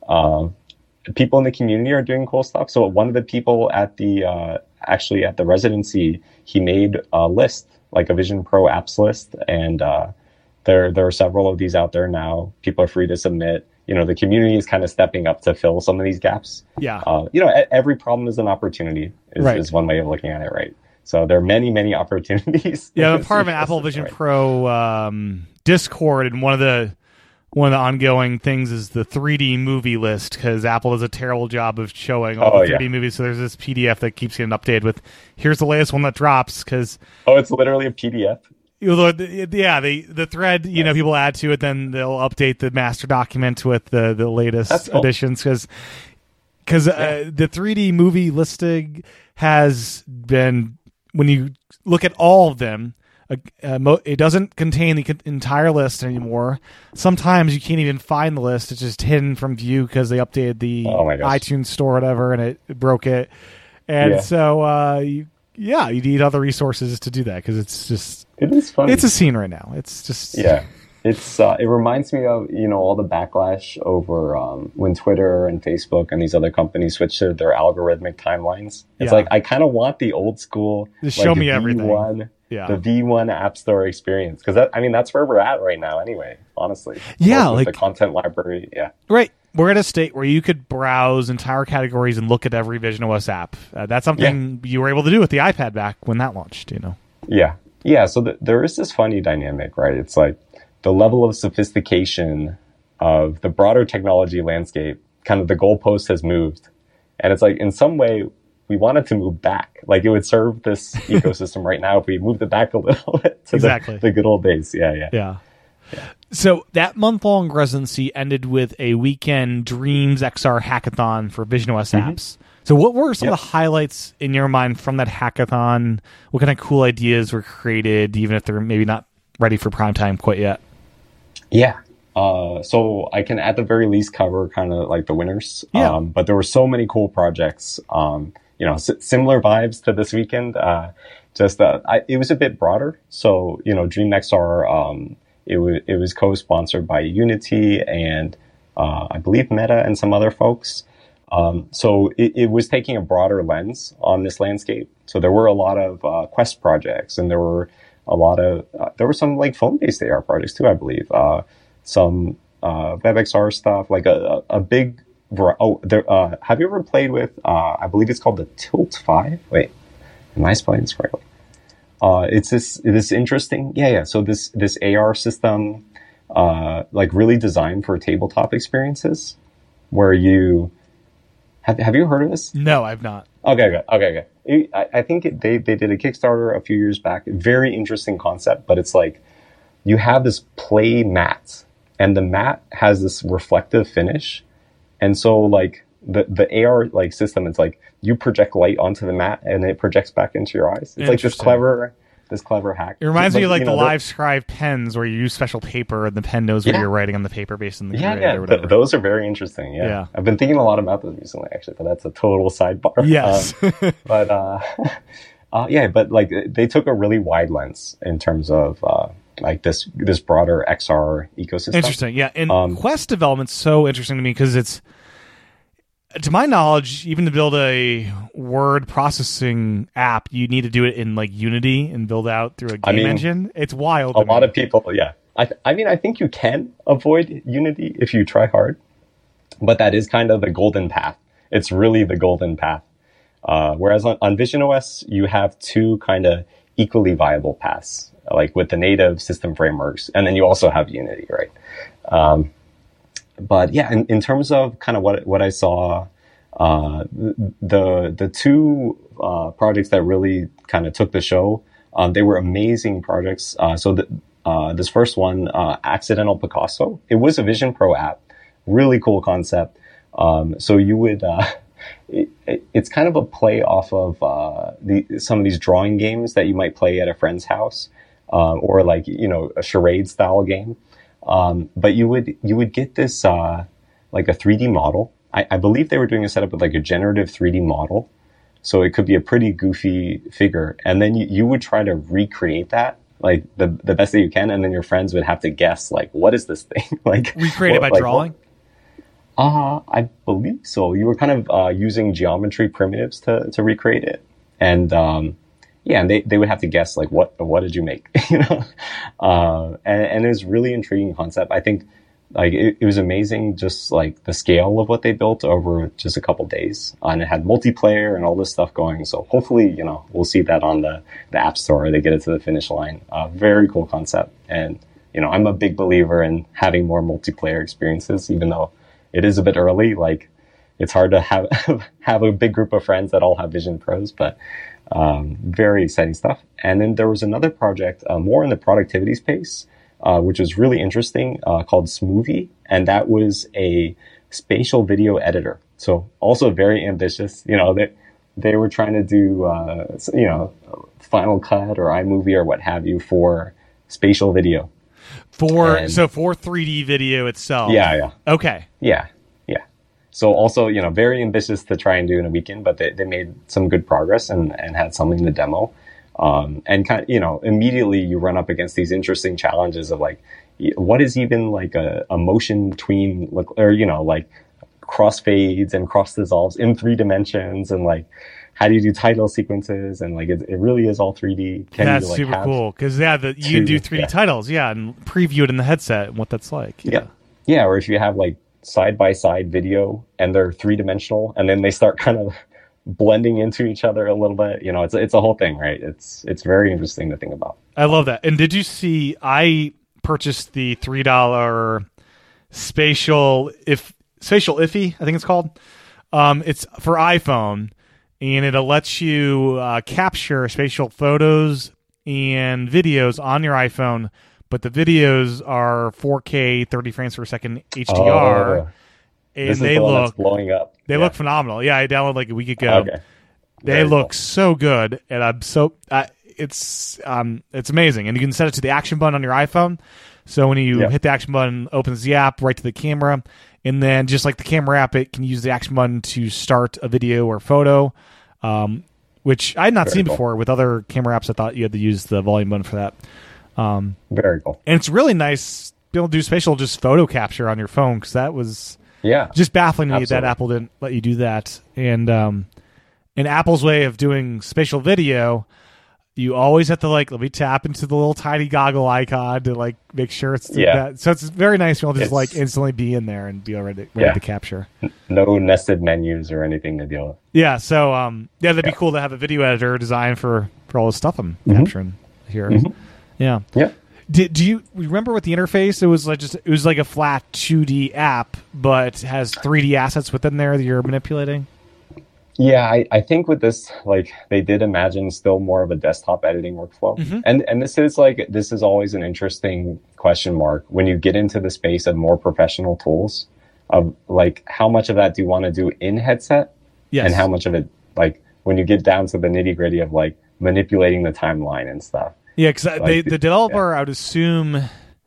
it. People in the community are doing cool stuff. So one of the people at the residency, he made a list, like a Vision Pro apps list. And there are several of these out there now. People are free to submit. The community is kind of stepping up to fill some of these gaps. Yeah. Every problem is an opportunity is one way of looking at it, right? So there are many, many opportunities. Yeah, I'm part of an Apple Vision Pro Discord, and one of the ongoing things is the 3D movie list, because Apple does a terrible job of showing all the 3D movies. So there's this PDF that keeps getting updated with, here's the latest one that drops. Because it's literally a PDF. The thread, people add to it, then they'll update the master document with the latest additions, because the 3D movie listing has been, when you look at all of them, it doesn't contain the entire list anymore. Sometimes you can't even find the list; it's just hidden from view because they updated the iTunes store or whatever, and it broke it. And so you need other resources to do that, because it is funny. It's a scene right now. It's just it's it reminds me of all the backlash over when Twitter and Facebook and these other companies switched to their algorithmic timelines. It's like, I kind of want the old school, just show me everything. The V1 App Store experience, because that's where we're at right now anyway, honestly. Like the content library. Right. We're at a state where you could browse entire categories and look at every Vision OS app. That's something you were able to do with the iPad back when that launched, Yeah, so there is this funny dynamic, right? It's like the level of sophistication of the broader technology landscape, kind of the goalpost has moved. And it's like, in some way, we want it to move back. Like, it would serve this ecosystem right now if we moved it back a little bit to the good old days. Yeah. So that month-long residency ended with a weekend Dreams XR hackathon for Vision OS apps. So what were some of the highlights in your mind from that hackathon? What kind of cool ideas were created, even if they're maybe not ready for prime time quite yet? Yeah. So I can at the very least cover kind of like the winners. Yeah. But there were so many cool projects, similar vibes to this weekend. It was a bit broader. So, Dream XR, it was co-sponsored by Unity and I believe Meta and some other folks. So it was taking a broader lens on this landscape. So there were a lot of Quest projects, and there were some like phone-based AR projects too, I believe. Some WebXR stuff, like a big. Have you ever played with? I believe it's called the Tilt 5. Wait, am I spelling this correctly? It's this interesting. Yeah. So this AR system, like really designed for tabletop experiences, where you. Have you heard of this? No, I've not. Okay. I think they did a Kickstarter a few years back. Very interesting concept, but it's like you have this play mat, and the mat has this reflective finish, and so like the AR like system, it's like you project light onto the mat, and it projects back into your eyes. It's like this clever hack. It reminds me of like the LiveScribe pens, where you use special paper and the pen knows what you're writing on the paper based on the grid or whatever. Those are very interesting. Yeah. I've been thinking a lot about those recently, actually, but that's a total sidebar. Yes. But like they took a really wide lens in terms of like this broader XR ecosystem. Interesting. Yeah. And Quest development's so interesting to me because it's, to my knowledge, even to build a word processing app, you need to do it in like Unity and build out through a game engine. It's wild. A lot of people, I think you can avoid Unity if you try hard, but that is kind of the golden path. It's really the golden path. Whereas on Vision OS, you have two kind of equally viable paths, like with the native system frameworks, and then you also have Unity, right? But yeah, in terms of kind of what I saw, the two projects that really kind of took the show, they were amazing projects. So this first one, Accidental Picasso, it was a Vision Pro app, really cool concept. So you would it's kind of a play off of some of these drawing games that you might play at a friend's house, or like, you know, a charade style game. But you would get this like a 3D model. I believe they were doing a setup with like a generative 3D model, so it could be a pretty goofy figure, and then you would try to recreate that like the best that you can, and then your friends would have to guess like, what is this thing? Like recreate it by drawing. I believe so. You were kind of using geometry primitives to recreate it, and yeah, and they would have to guess like what did you make, you know, and it was really intriguing concept. I think like it was amazing, just like the scale of what they built over just a couple days, and it had multiplayer and all this stuff going. So hopefully, you know, we'll see that on the App Store. They get it to the finish line. Very cool concept, and you know, I'm a big believer in having more multiplayer experiences, even though it is a bit early. Like it's hard to have have a big group of friends that all have Vision Pros, but very exciting stuff. And then there was another project more in the productivity space, which was really interesting, called Smoothie, and that was a spatial video editor. So also very ambitious. You know, they were trying to do you know, Final Cut or iMovie or what have you for spatial video. For 3D video itself. Yeah. Okay. Yeah. So also, you know, very ambitious to try and do in a weekend, but they made some good progress and had something to demo. And kind of, you know, immediately you run up against these interesting challenges of like, what is even like a motion between, or, you know, like crossfades and cross dissolves in 3 dimensions, and like, how do you do title sequences? And like, it really is all 3D. That's super cool. Cause you can do 3D titles. Yeah. And preview it in the headset and what that's like. Yeah. Or if you have like side by side video and they're 3-dimensional, and then they start kind of blending into each other a little bit, you know, it's a whole thing, right? It's very interesting to think about. I love that. And did you see, I purchased the $3 spatial Iffy, I think it's called. It's for iPhone, and it'll let you capture spatial photos and videos on your iPhone, but the videos are 4K 30 frames per second HDR, and they look blowing up. They look phenomenal. Yeah, I downloaded like a week ago. Okay. They look so good, and I'm so it's amazing. And you can set it to the action button on your iPhone. So when you hit the action button, it opens the app right to the camera, and then just like the camera app, it can use the action button to start a video or photo, which I had not seen before with other camera apps. I thought you had to use the volume button for that. Very cool. And it's really nice to be able to do spatial just photo capture on your phone, because that was just baffling to me that Apple didn't let you do that. And in Apple's way of doing spatial video, you always have to like, let me tap into the little tiny goggle icon to like make sure it's that. So it's very nice to be able to just like instantly be in there and be ready to capture. No nested menus or anything to deal with. Yeah. So that'd be cool to have a video editor designed for all the stuff I'm capturing here. Mm-hmm. Yeah. Do you remember what the interface? It was like a flat 2D app, but has 3D assets within there that you're manipulating. Yeah, I think with this, like, they did imagine still more of a desktop editing workflow. Mm-hmm. And this is always an interesting question mark when you get into the space of more professional tools, of like, how much of that do you want to do in headset? Yes. And how much of it, like, when you get down to the nitty gritty of like manipulating the timeline and stuff. Yeah, because the developer, I would assume,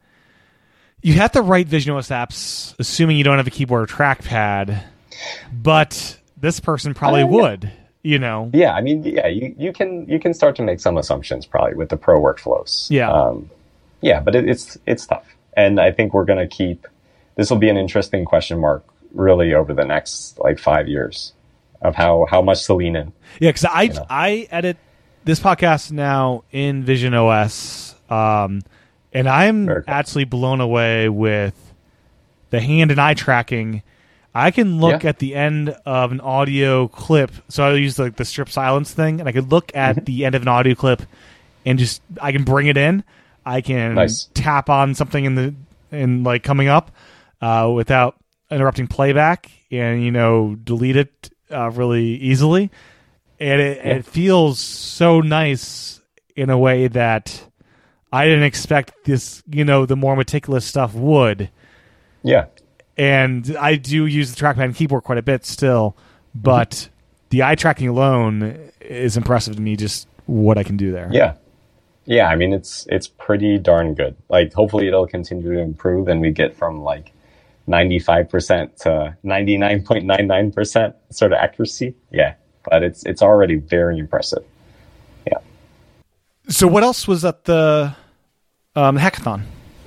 you have to write VisionOS apps, assuming you don't have a keyboard or trackpad, but this person probably would, you know. Yeah, I mean, you can start to make some assumptions probably with the pro workflows. Yeah, but it's tough, and I think we're gonna keep. This will be an interesting question mark, really, over the next like 5 years, of how much to lean in. Yeah, because I edit this podcast now in VisionOS, and I'm actually blown away with the hand and eye tracking. I can look at the end of an audio clip, so I use like the strip silence thing, and I can look at the end of an audio clip, and just I can bring it in. I can tap on something in like coming up without interrupting playback, and delete it really easily. And it feels so nice in a way that I didn't expect this, the more meticulous stuff would. Yeah. And I do use the trackpad and keyboard quite a bit still, but the eye tracking alone is impressive to me, just what I can do there. Yeah, I mean, it's pretty darn good. Like, hopefully it'll continue to improve and we get from like 95% to 99.99% sort of accuracy. Yeah, but it's already very impressive. Yeah. So what else was at the hackathon?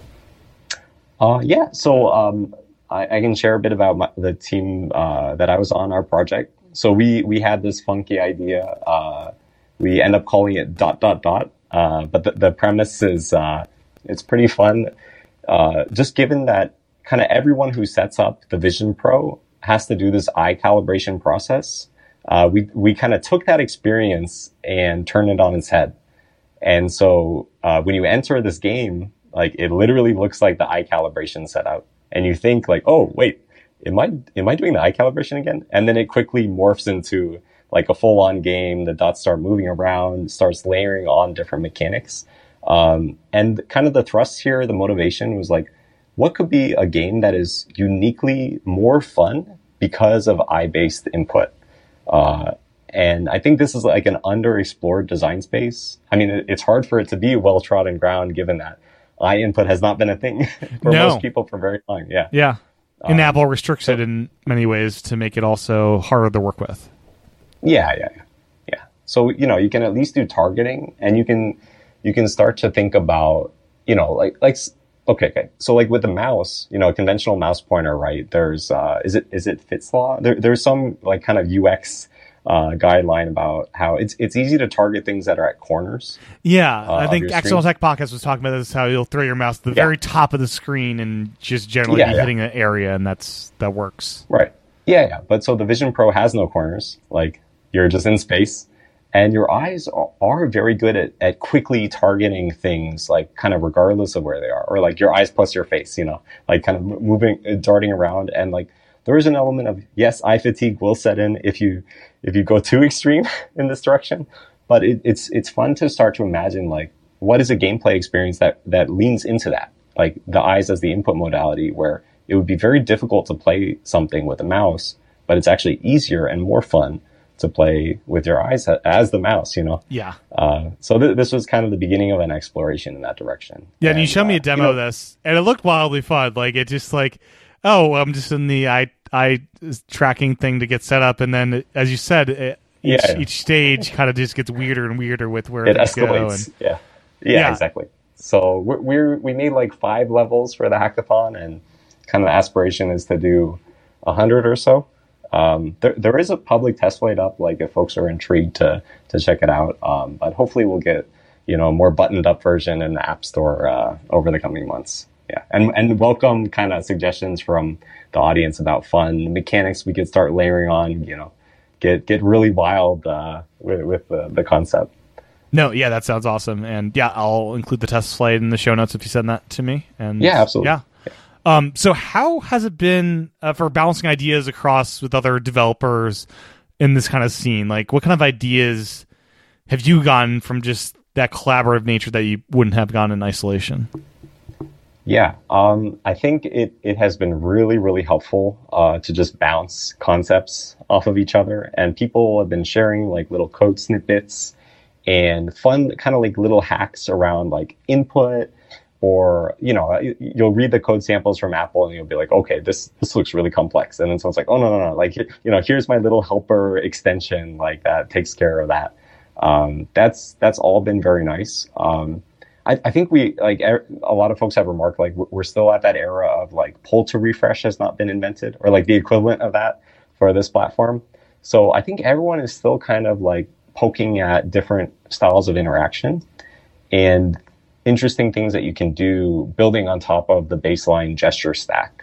So I can share a bit about the team that I was on, our project. So we had this funky idea. We end up calling it ... But the premise is it's pretty fun. Just given that kind of everyone who sets up the Vision Pro has to do this eye calibration process, we kind of took that experience and turned it on its head. And so when you enter this game, like, it literally looks like the eye calibration setup, and you think like, oh wait, am I doing the eye calibration again? And then it quickly morphs into like a full-on game. The dots start moving around, starts layering on different mechanics. And kind of the thrust here, the motivation was like, what could be a game that is uniquely more fun because of eye-based input? And I think this is like an underexplored design space. I mean, it's hard for it to be well-trodden ground given that eye input has not been a thing for most people for very long. Yeah. Yeah. And Apple restricts it in many ways to make it also harder to work with. Yeah. So, you can at least do targeting, and you can start to think about, okay. So like with the mouse, a conventional mouse pointer, right? There's, is it Fitts law? There's some like kind of UX guideline about how it's easy to target things that are at corners. Yeah, I think Accidental Tech Podcast was talking about this, how you'll throw your mouse to the very top of the screen and just generally be hitting an area, and that works. Right. Yeah. But so the Vision Pro has no corners. Like, you're just in space, and your eyes are very good at quickly targeting things, like kind of regardless of where they are, or like your eyes plus your face, like kind of moving, darting around. And like, there is an element of, yes, eye fatigue will set in if you go too extreme in this direction, but it's fun to start to imagine, like, what is a gameplay experience that leans into that, like the eyes as the input modality, where it would be very difficult to play something with a mouse, but it's actually easier and more fun to play with your eyes as the mouse, Yeah. So this was kind of the beginning of an exploration in that direction. Yeah, and you showed me a demo of this, and it looked wildly fun. Like, it just like, oh, I'm just in the eye tracking thing to get set up, and then, as you said, each stage kind of just gets weirder and weirder with where it escalates. Go, and, yeah, exactly. So we made like 5 levels for the hackathon, and kind of the aspiration is to do 100 or so. There is a public test flight up, like if folks are intrigued to check it out. But hopefully we'll get, a more buttoned up version in the App Store over the coming months. Yeah. And welcome kind of suggestions from the audience about fun mechanics we could start layering on, get really wild with the concept. No, yeah, that sounds awesome. And yeah, I'll include the test flight in the show notes if you send that to me. And yeah, absolutely. Yeah. So how has it been for balancing ideas across with other developers in this kind of scene? Like, what kind of ideas have you gotten from just that collaborative nature that you wouldn't have gotten in isolation? Yeah, I think it has been really, really helpful to just bounce concepts off of each other. And people have been sharing like little code snippets and fun kind of like little hacks around like input. Or, you'll read the code samples from Apple and you'll be like, okay, this looks really complex. And then someone's like, oh, no. Like, here's my little helper extension, like that takes care of that. That's all been very nice. I think a lot of folks have remarked, like, we're still at that era of like pull to refresh has not been invented, or like the equivalent of that for this platform. So I think everyone is still kind of like poking at different styles of interaction and interesting things that you can do building on top of the baseline gesture stack.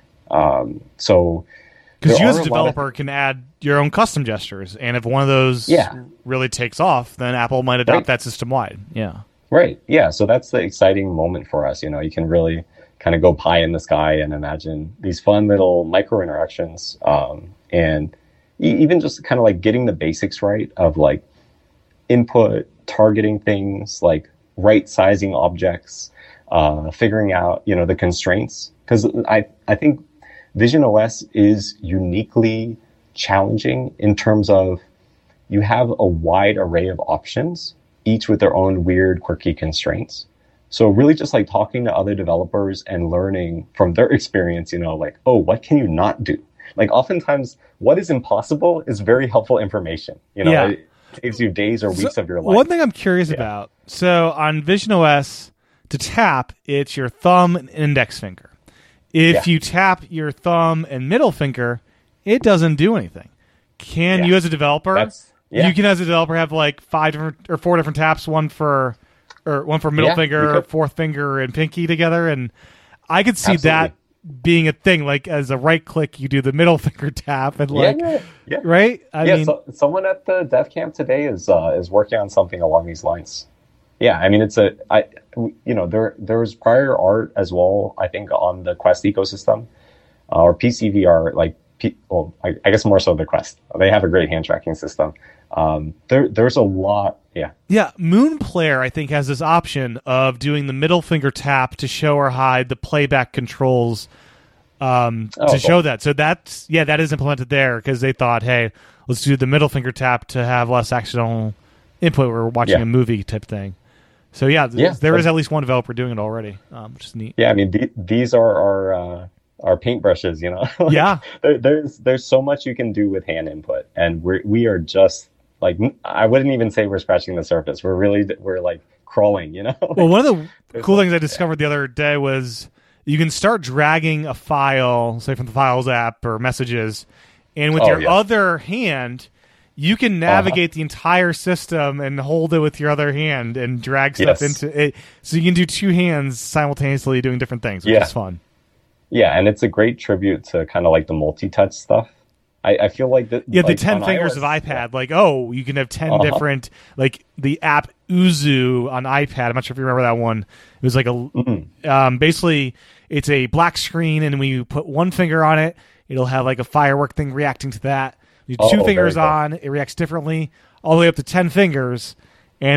So because you as a developer can add your own custom gestures, and if one of those really takes off, then Apple might adopt that system wide. Yeah. Right. Yeah. So that's the exciting moment for us. You can really kind of go pie in the sky and imagine these fun little micro interactions. And even just kind of like getting the basics right of like input, targeting things, like right sizing objects, figuring out, the constraints. Because I think Vision OS is uniquely challenging in terms of you have a wide array of options, each with their own weird, quirky constraints. So really just like talking to other developers and learning from their experience, like, oh, what can you not do? Like oftentimes what is impossible is very helpful information. It saves you days or weeks of your life. One thing I'm curious about, so on visionOS, to tap, it's your thumb and index finger. If you tap your thumb and middle finger, it doesn't do anything. Can you as a developer, you can as a developer have like 5 different or 4 different taps, one for middle finger, fourth finger, and pinky together, and I could see that being a thing. Like as a right click, you do the middle finger tap, and right? I mean, someone at the dev camp today is working on something along these lines. Yeah, I mean, there's prior art as well, I think, on the Quest ecosystem, or PCVR, I guess more so the Quest. They have a great hand tracking system. There's a lot. Yeah. Moonplayer, I think, has this option of doing the middle finger tap to show or hide the playback controls show that. So that is implemented there because they thought, hey, let's do the middle finger tap to have less accidental input. We're watching a movie type thing. So there is at least one developer doing it already, which is neat. Yeah, I mean these are our paintbrushes, There's so much you can do with hand input, and we are just like, I wouldn't even say we're scratching the surface. We're like crawling, Well, one of the cool things I discovered the other day was you can start dragging a file, say from the Files app or Messages, and with your other hand, you can navigate the entire system and hold it with your other hand and drag stuff into it. So you can do 2 hands simultaneously doing different things, which is fun. Yeah, and it's a great tribute to kind of like the multi-touch stuff. I feel like the 10 fingers of iPad. Like, you can have 10 different, like the app Uzu on iPad. I'm not sure if you remember that one. It was like basically it's a black screen, and when you put one finger on it, it'll have like a firework thing reacting to that. You 2 fingers on, it reacts differently, all the way up to 10 fingers, and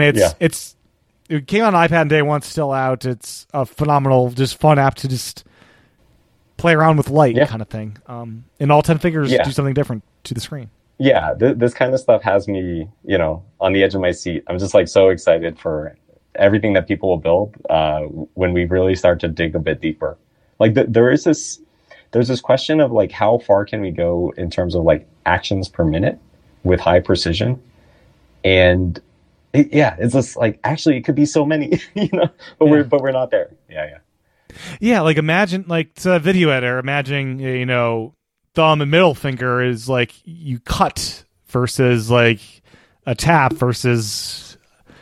it came on iPad day one, still out. It's a phenomenal, just fun app to just play around with light kind of thing. And all 10 fingers do something different to the screen. Yeah, this kind of stuff has me, on the edge of my seat. I'm just like so excited for everything that people will build when we really start to dig a bit deeper. Like there's this question of like how far can we go in terms of like actions per minute with high precision, and it's just like actually it could be so many, but we're not there. Yeah, like imagine like to a video editor, imagine thumb and middle finger is like you cut versus like a tap versus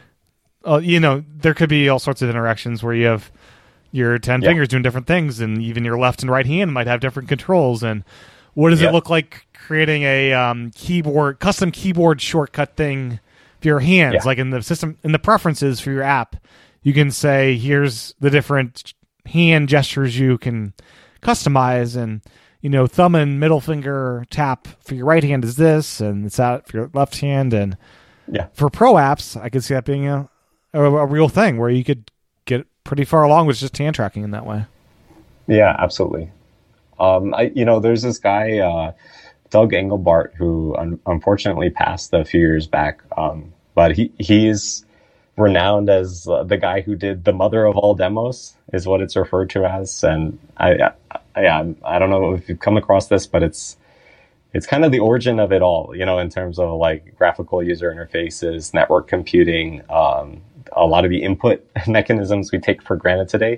there could be all sorts of interactions where you have your 10 fingers doing different things, and even your left and right hand might have different controls. And what does it look like creating a custom keyboard shortcut thing for your hands? Like in the system, in the preferences for your app, you can say, here's the different hand gestures you can customize, and thumb and middle finger tap for your right hand is this, and it's out for your left hand. And for pro apps, I could see that being a real thing where you could get pretty far along with just hand tracking in that way. Yeah, absolutely. There's this guy, Doug Engelbart, who unfortunately passed a few years back, but he's renowned as the guy who did the mother of all demos, is what it's referred to as. And I don't know if you've come across this, but it's kind of the origin of it all, in terms of like graphical user interfaces, network computing, a lot of the input mechanisms we take for granted today.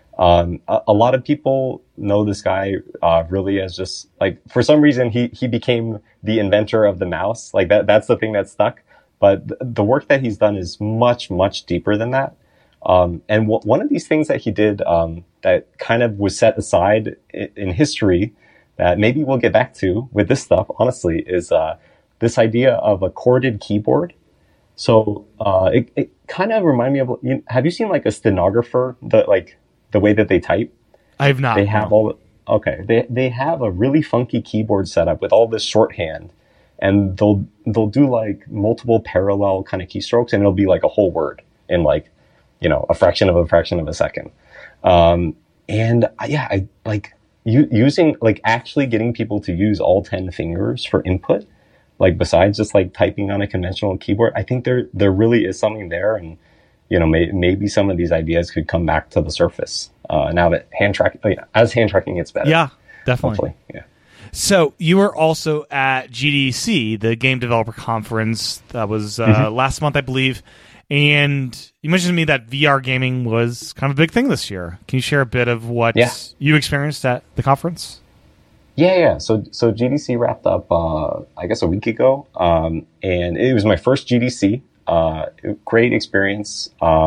A lot of people know this guy really as just like, for some reason he became the inventor of the mouse. Like that's the thing that stuck. But the work that he's done is much, much deeper than that. And one of these things that he did that kind of was set aside in history that maybe we'll get back to with this stuff, honestly, is this idea of a corded keyboard. So it kind of reminded me of, have you seen like a stenographer, the way that they type? I have not. They have they have a really funky keyboard setup with all this shorthand. And they'll do like multiple parallel kind of keystrokes, and it'll be like a whole word in like, a fraction of a second. I using like actually getting people to use all 10 fingers for input, like besides just like typing on a conventional keyboard, I think there really is something there, and maybe some of these ideas could come back to the surface now that hand tracking gets better. Yeah, definitely. Hopefully, yeah. So you were also at GDC, the Game Developer Conference that was last month, I believe. And you mentioned to me that VR gaming was kind of a big thing this year. Can you share a bit of what you experienced at the conference? Yeah. So GDC wrapped up, I guess, a week ago. And it was my first GDC. Great experience.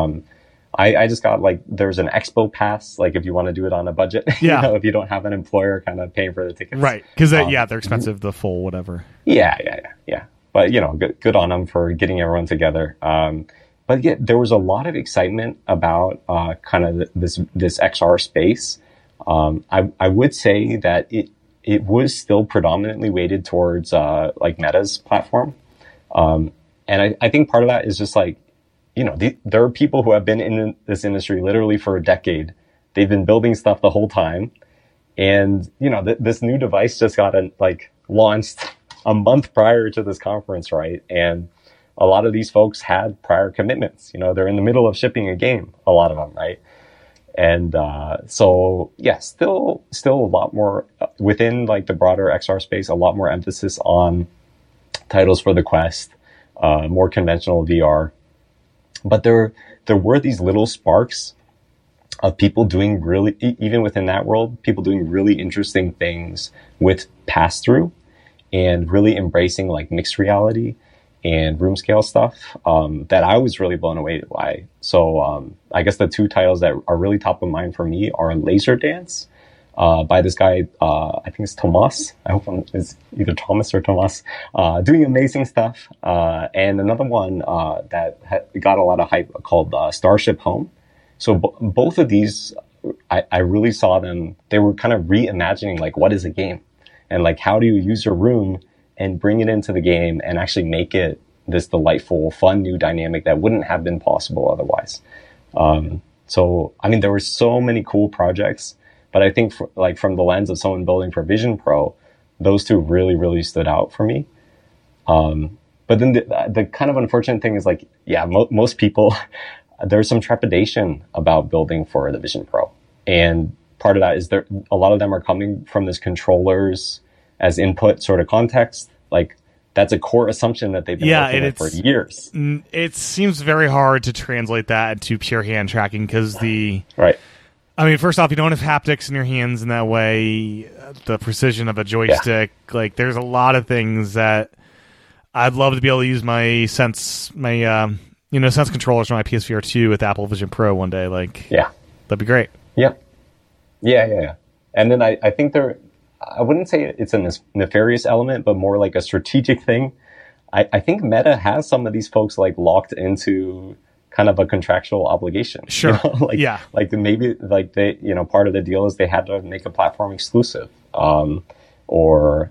I just got there's an expo pass, if you want to do it on a budget, if you don't have an employer kind of paying for the tickets. Right. Because they're expensive, the full whatever. Yeah. But, good on them for getting everyone together. But yeah, there was a lot of excitement about kind of this XR space. I would say that it was still predominantly weighted towards Meta's platform. And I think part of that is just there are people who have been in this industry literally for a decade. They've been building stuff the whole time. And, this new device just got launched a month prior to this conference, right? And a lot of these folks had prior commitments. They're in the middle of shipping a game, a lot of them, right? And so, yeah, still a lot more within the broader XR space, a lot more emphasis on titles for the Quest, more conventional VR. But there were these little sparks of people doing really, even within that world, people doing really interesting things with pass-through and really embracing mixed reality and room scale stuff that I was really blown away by. So I guess the two titles that are really top of mind for me are Laser Dance by this guy, I think it's Tomas. I hope it's either Thomas or Tomas, doing amazing stuff. And another one that got a lot of hype called Starship Home. So both of these, I really saw them, they were kind of reimagining what is a game? And how do you use your room and bring it into the game and actually make it this delightful, fun, new dynamic that wouldn't have been possible otherwise. So, I mean, there were so many cool projects, but I think from the lens of someone building for Vision Pro, those two really, really stood out for me. But then the kind of unfortunate thing is most people, there's some trepidation about building for the Vision Pro. And part of that is a lot of them are coming from this controllers as input sort of context. That's a core assumption that they've been working with for years. It seems very hard to translate that into pure hand tracking because right. I mean, first off, you don't have haptics in your hands in that way. The precision of a joystick, there's a lot of things that I'd love to be able to use my sense controllers from my PSVR 2 with Apple Vision Pro one day. That'd be great. Yep. Yeah. And then I think I wouldn't say it's a nefarious element, but more like a strategic thing. I think Meta has some of these folks locked into kind of a contractual obligation. Sure. Yeah. Maybe they, part of the deal is they had to make a platform exclusive. Or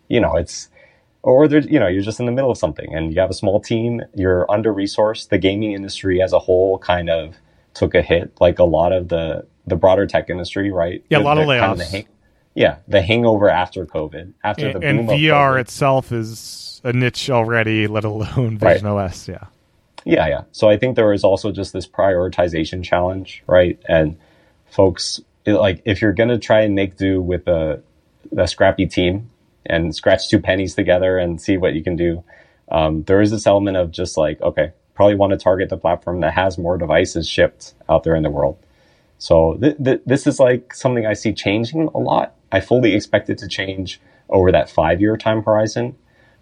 there's, you're just in the middle of something and you have a small team, you're under resourced. The gaming industry as a whole kind of took a hit, a lot of the broader tech industry, right? Yeah, a lot of layoffs. The hangover after COVID, after the boom and of VR COVID. itself is a niche already, let alone Vision OS. Yeah. So I think there is also just this prioritization challenge, right? And folks, if you're gonna try and make do with the scrappy team and scratch two pennies together and see what you can do, there is this element of just okay, probably want to target the platform that has more devices shipped out there in the world. So this is something I see changing a lot. I fully expect it to change over that 5-year time horizon.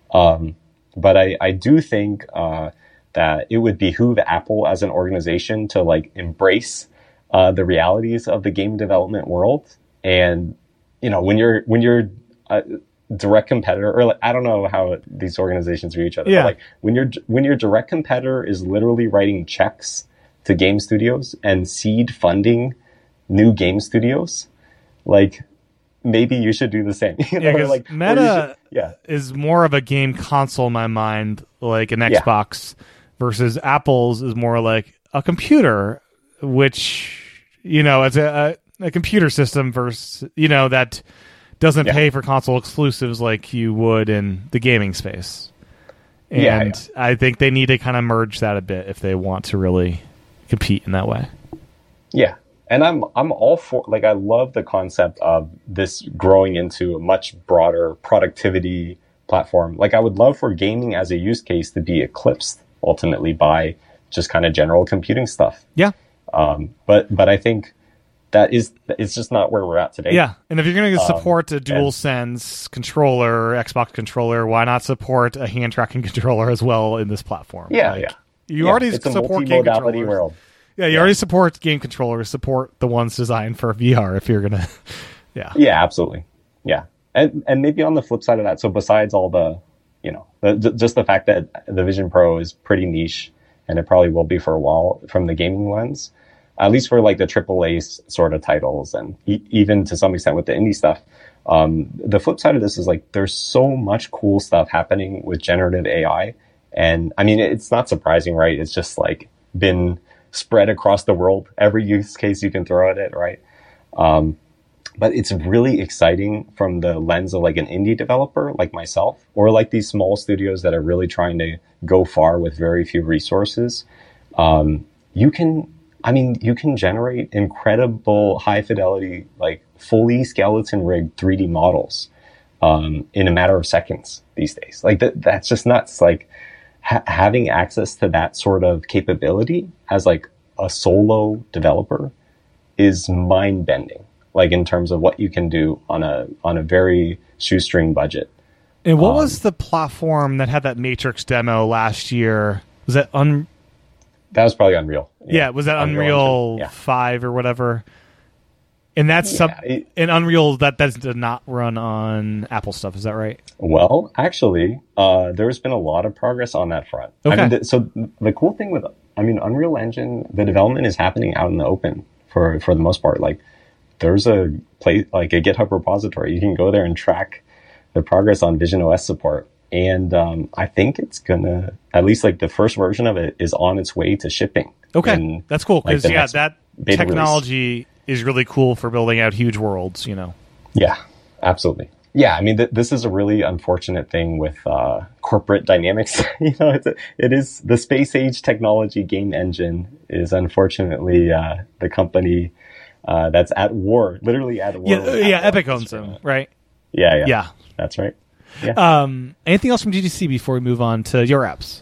But I do think that it would behoove Apple as an organization to embrace the realities of the game development world. And when you're a direct competitor, or I don't know how these organizations view each other. Yeah. But when your direct competitor is literally writing checks to game studios and seed funding new game studios, maybe you should do the same. Meta is more of a game console in my mind, like an Xbox, versus Apple's is more like a computer, which it's a computer system versus, that doesn't pay for console exclusives like you would in the gaming space. And I think they need to kind of merge that a bit if they want to really compete in that way. Yeah. And I'm all for, like, I love the concept of this growing into a much broader productivity platform. Like, I would love for gaming as a use case to be eclipsed ultimately by just kind of general computing stuff. Yeah. But I think it's just not where we're at today. Yeah. And if you're going to support a DualSense controller, Xbox controller, why not support a hand tracking controller as well in this platform? Yeah. You already support game controllers. World. Yeah, you already support game controllers. Support the ones designed for VR if you're gonna. Yeah. Yeah, absolutely. Yeah, and maybe on the flip side of that, so besides all the, just the fact that the Vision Pro is pretty niche, and it probably will be for a while from the gaming lens, at least for like the AAA sort of titles, and even to some extent with the indie stuff. The flip side of this is like there's so much cool stuff happening with generative AI, and I mean it's not surprising, right? It's just like been spread across the world, every use case you can throw at it, right? But it's really exciting from the lens of like an indie developer like myself, or like these small studios that are really trying to go far with very few resources. You can generate incredible high fidelity, like fully skeleton rigged 3D models in a matter of seconds these days. Like that's just nuts. Like, having access to that sort of capability as like a solo developer is mind bending, like in terms of what you can do on a very shoestring budget. And what was the platform that had that Matrix demo last year? Was that that was probably Unreal. Yeah, was that Unreal 5 or whatever? And that's in Unreal that does not run on Apple stuff. Is that right? Well, actually, there's been a lot of progress on that front. Okay. I mean, so the cool thing with, Unreal Engine, the development is happening out in the open for the most part. Like, there's a place, like a GitHub repository. You can go there and track the progress on Vision OS support. And I think it's gonna, at least like the first version of it is on its way to shipping. Okay, that's cool because that technology release is really cool for building out huge worlds, Yeah, absolutely. Yeah, I mean, this is a really unfortunate thing with corporate dynamics. It is the space age technology game engine is unfortunately the company that's at war, literally at war. Yeah, Epic owns them, right? Yeah. That's right. Yeah. Anything else from GDC before we move on to your apps?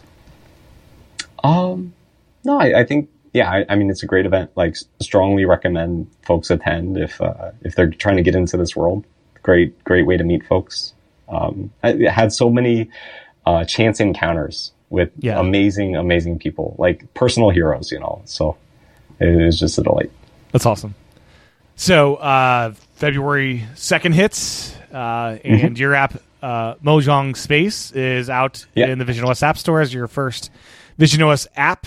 No, I think. Yeah, I mean, it's a great event. Like, strongly recommend folks attend if they're trying to get into this world. Great way to meet folks. I had so many chance encounters with amazing people, like personal heroes, So it was just a delight. That's awesome. So February 2nd hits, and your app, Mojang Space, is out in the Vision OS App Store as your first Vision OS app.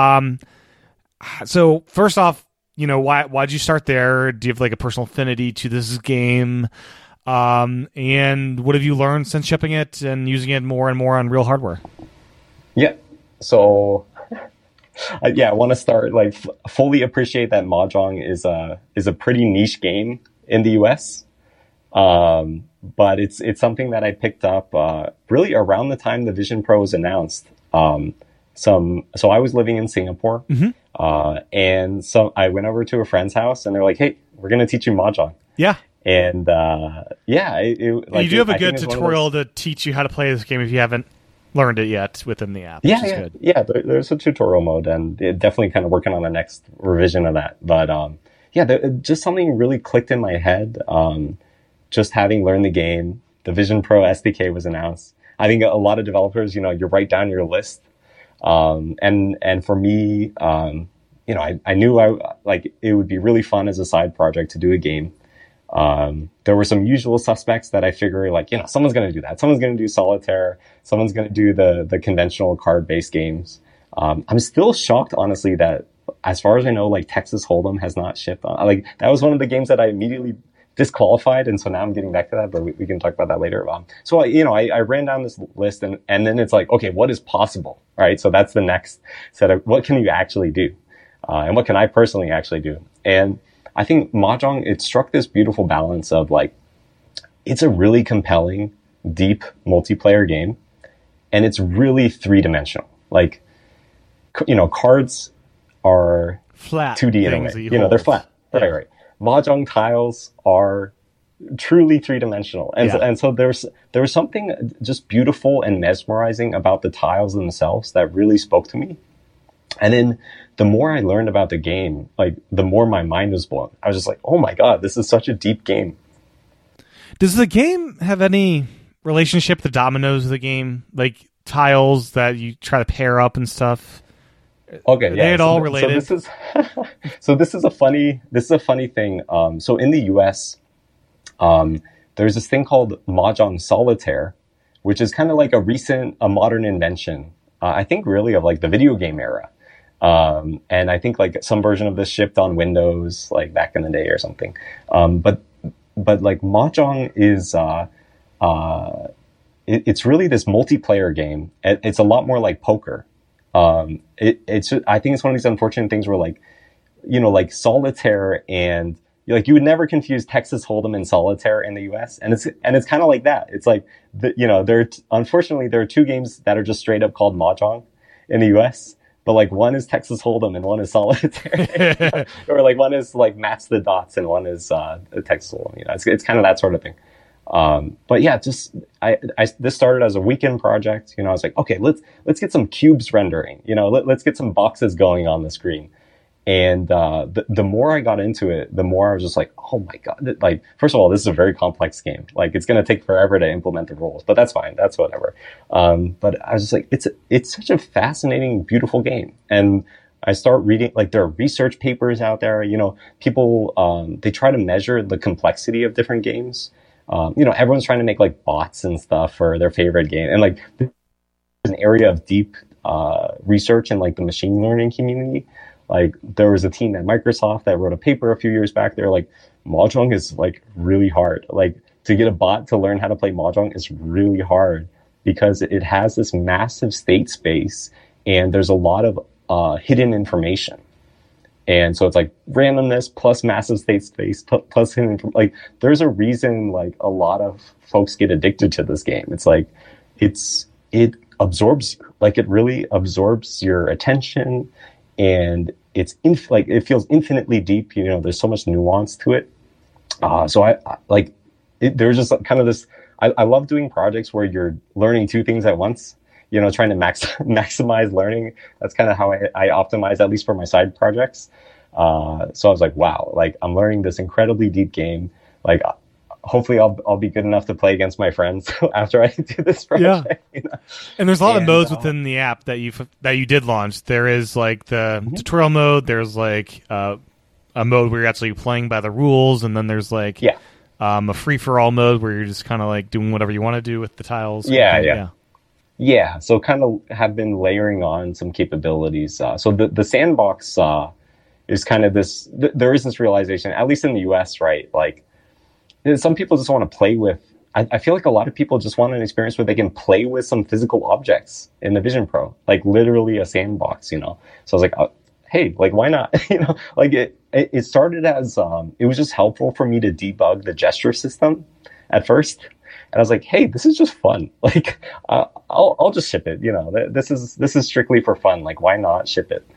So first off, why'd you start there? Do you have like a personal affinity to this game? And what have you learned since shipping it and using it more and more on real hardware? Yeah. So, I want to start like fully appreciate that Mahjong is a pretty niche game in the US. But it's something that I picked up, really around the time the Vision Pro was announced. So I was living in Singapore, and so I went over to a friend's house, and they're like, "Hey, we're going to teach you Mahjong." Yeah. And you do have a good tutorial to teach you how to play this game if you haven't learned it yet within the app. Which is good. Yeah. There's a tutorial mode, and definitely kind of working on the next revision of that. But just something really clicked in my head. Just having learned the game, the Vision Pro SDK was announced. I think a lot of developers, you write down your list. And for me, I knew it would be really fun as a side project to do a game. There were some usual suspects that I figured someone's going to do that. Someone's going to do solitaire. Someone's going to do the conventional card-based games. I'm still shocked, honestly, that as far as I know, Texas Hold'em has not shipped on. That was one of the games that I immediately disqualified, and so now I'm getting back to that, but we can talk about that later. So I ran down this list, and then it's like, okay, what is possible, right? So that's the next set of what can you actually do, and what can I personally actually do? And I think Mahjong, it struck this beautiful balance of like, it's a really compelling, deep multiplayer game, and it's really three-dimensional. Like, cards are flat 2D in a way. They're flat. Yeah. Right. Mahjong tiles are truly three-dimensional. And so there was something just beautiful and mesmerizing about the tiles themselves that really spoke to me. And then the more I learned about the game, like the more my mind was blown. I was just like, oh my God, this is such a deep game. Does the game have any relationship to the dominoes of the game? Like tiles that you try to pair up and stuff? Okay, yeah. Are they all related? So this is a funny thing. So in the US, there's this thing called Mahjong Solitaire, which is kind of like a modern invention, I think really of like the video game era. And I think like some version of this shipped on Windows, like back in the day or something. But like Mahjong is, it's really this multiplayer game. It's a lot more like poker. I think it's one of these unfortunate things where like, like solitaire and like you would never confuse Texas Hold'em and solitaire in the US. And it's kind of like that. It's like, unfortunately there are two games that are just straight up called Mahjong in the US. But like one is Texas Hold'em and one is solitaire, or like one is like Match the Dots and one is Texas Hold'em. It's kind of that sort of thing. But yeah, this started as a weekend project. I was like, okay, let's get some cubes rendering. Let's get some boxes going on the screen. And the more I got into it, the more I was just like, oh my God. Like, first of all, this is a very complex game. Like, it's going to take forever to implement the rules, but that's fine. That's whatever. But I was just like, it's such a fascinating, beautiful game. And I start reading, like, there are research papers out there. People, they try to measure the complexity of different games. Everyone's trying to make like bots and stuff for their favorite game. And like, there's an area of deep research in like the machine learning community. Like there was a team at Microsoft that wrote a paper a few years back. They're like, Mahjong is like really hard. Like to get a bot to learn how to play Mahjong is really hard because it has this massive state space and there's a lot of hidden information. And so it's like randomness plus massive state space plus hidden, like there's a reason like a lot of folks get addicted to this game. It's like, it absorbs you. Like it really absorbs your attention. And it feels infinitely deep. There's so much nuance to it. So there's just kind of this. I love doing projects where you're learning two things at once. Trying to maximize learning. That's kind of how I optimize, at least for my side projects. So I was like, wow, like I'm learning this incredibly deep game. Like, hopefully I'll be good enough to play against my friends after I do this project. Yeah. And there's a lot of modes within the app that you did launch. There is like the tutorial mode. There's like a mode where you're actually playing by the rules, and then there's like a free for all mode where you're just kind of like doing whatever you want to do with the tiles. Yeah. So kind of have been layering on some capabilities. So the sandbox is kind of this. There is this realization, at least in the US, right? Like, some people just want to play with. I feel like a lot of people just want an experience where they can play with some physical objects in the Vision Pro, like literally a sandbox. So I was like, hey, like why not? Like it started as it was just helpful for me to debug the gesture system at first, and I was like, hey, this is just fun. Like I'll just ship it. This is strictly for fun. Like why not ship it?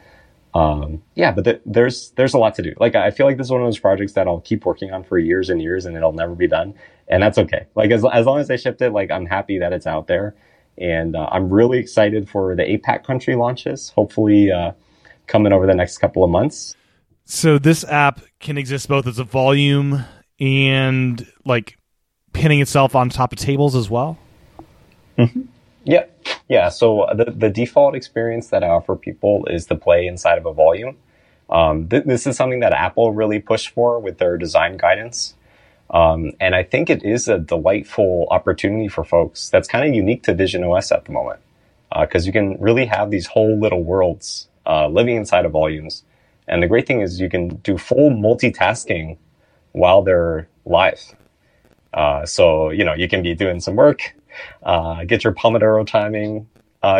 But there's a lot to do. Like, I feel like this is one of those projects that I'll keep working on for years and years and it'll never be done. And that's okay. Like, as long as I shipped it, like, I'm happy that it's out there. And, I'm really excited for the APAC country launches, hopefully, coming over the next couple of months. So this app can exist both as a volume and like pinning itself on top of tables as well? Mm-hmm. Yeah. So the default experience that I offer people is to play inside of a volume. This is something that Apple really pushed for with their design guidance. And I think it is a delightful opportunity for folks that's kind of unique to Vision OS at the moment. Because you can really have these whole little worlds living inside of volumes. And the great thing is you can do full multitasking while they're live. So, you can be doing some work, get your Pomodoro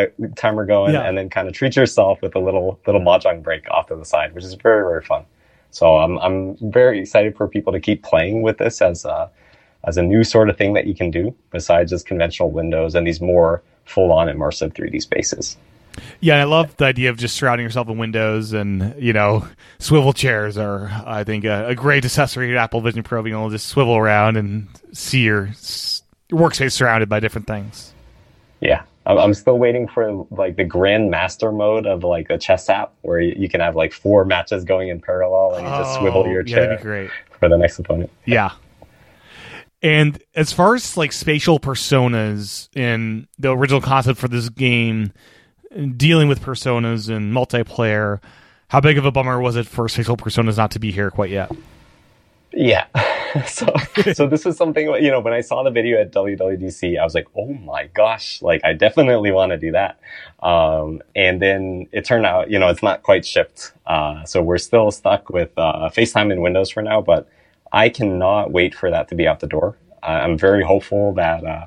timer going, and then kind of treat yourself with a little Mahjong break off to the side, which is very, very fun. So I'm very excited for people to keep playing with this as a new sort of thing that you can do besides just conventional windows and these more full-on immersive 3D spaces. Yeah, and I love the idea of just surrounding yourself in windows, and swivel chairs are, I think, a great accessory to Apple Vision Pro, being able to just swivel around and see your workspace surrounded by different things. Yeah, I'm still waiting for like the Grandmaster mode of like a chess app where you can have like 4 matches going in parallel and you just swivel your chair that'd be great. For the next opponent. Yeah. And as far as like spatial personas in the original concept for this game, dealing with personas and multiplayer, how big of a bummer was it for spatial personas not to be here quite yet? Yeah. So this is something, when I saw the video at WWDC, I was like, oh my gosh, like I definitely want to do that. And then it turned out, it's not quite shipped. So we're still stuck with FaceTime in Windows for now, but I cannot wait for that to be out the door. I'm very hopeful that,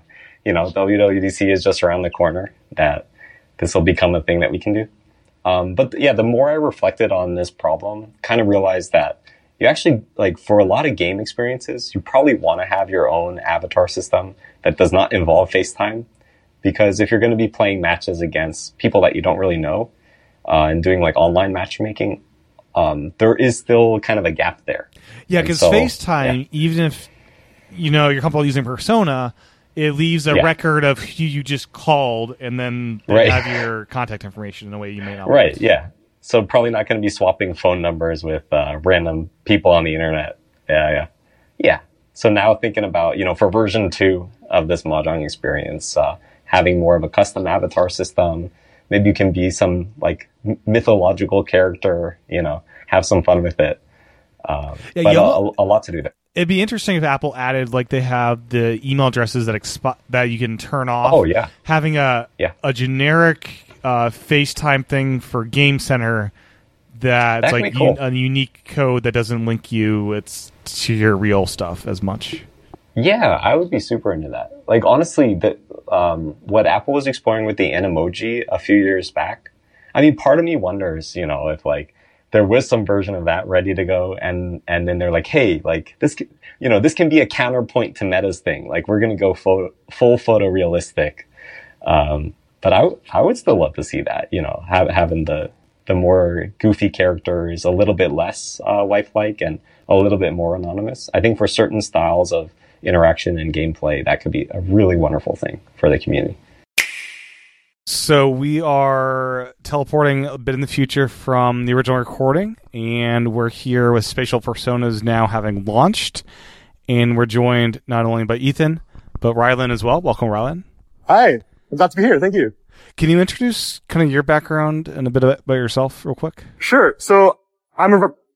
WWDC is just around the corner, that this will become a thing that we can do. But yeah, the more I reflected on this problem, kind of realized that you actually, like, for a lot of game experiences, you probably want to have your own avatar system that does not involve FaceTime. Because if you're going to be playing matches against people that you don't really know, and doing like online matchmaking, there is still kind of a gap there. Yeah, because FaceTime, even if you're comfortable using Persona, it leaves a record of who you just called, and then they have your contact information in a way you may not. Right. Want. Yeah. So probably not going to be swapping phone numbers with random people on the internet. Yeah. So now thinking about for version 2 of this Mahjong experience, having more of a custom avatar system. Maybe you can be some like mythological character. Have some fun with it. But a lot to do there. It'd be interesting if Apple added, like they have the email addresses that you can turn off. Oh yeah, having a generic FaceTime thing for Game Center that's like cool. A unique code that doesn't link you to your real stuff as much. Yeah, I would be super into that. Like honestly, what Apple was exploring with the Animoji a few years back. I mean, part of me wonders, if like there was some version of that ready to go, and then they're like, hey, like this can be a counterpoint to Meta's thing. Like we're gonna go full photorealistic. But I would still love to see that. Having the more goofy characters a little bit less lifelike and a little bit more anonymous. I think for certain styles of interaction and gameplay, that could be a really wonderful thing for the community. So we are teleporting a bit in the future from the original recording, and we're here with Spatial Personas now having launched, and we're joined not only by Ethan, but Rylan as well. Welcome, Rylan. Hi, I'm glad to be here. Thank you. Can you introduce kind of your background and a bit about yourself real quick? Sure. So I'm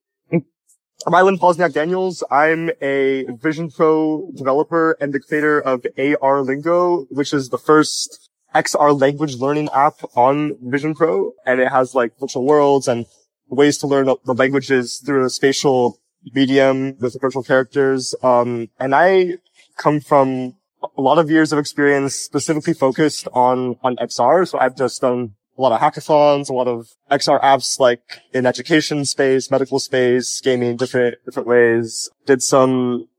Rylan Pozniak-Daniels. I'm a Vision Pro developer and the creator of AR Lingo, which is the first XR language learning app on Vision Pro. And it has like virtual worlds and ways to learn the languages through a spatial medium with virtual characters. And I come from a lot of years of experience specifically focused on XR. So I've just done a lot of hackathons, a lot of XR apps like in education space, medical space, gaming, different ways. Did some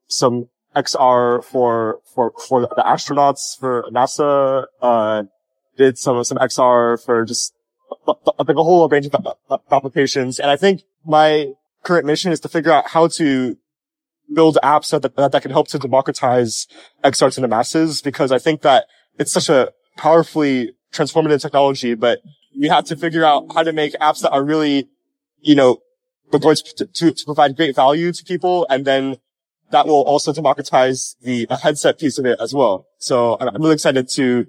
XR for the astronauts for NASA, did some XR for just like a whole range of applications. And I think my current mission is to figure out how to build apps that can help to democratize XR to the masses, because I think that it's such a powerfully transformative technology, but we have to figure out how to make apps that are really, going to provide great value to people, and then that will also democratize the headset piece of it as well. So I'm really excited to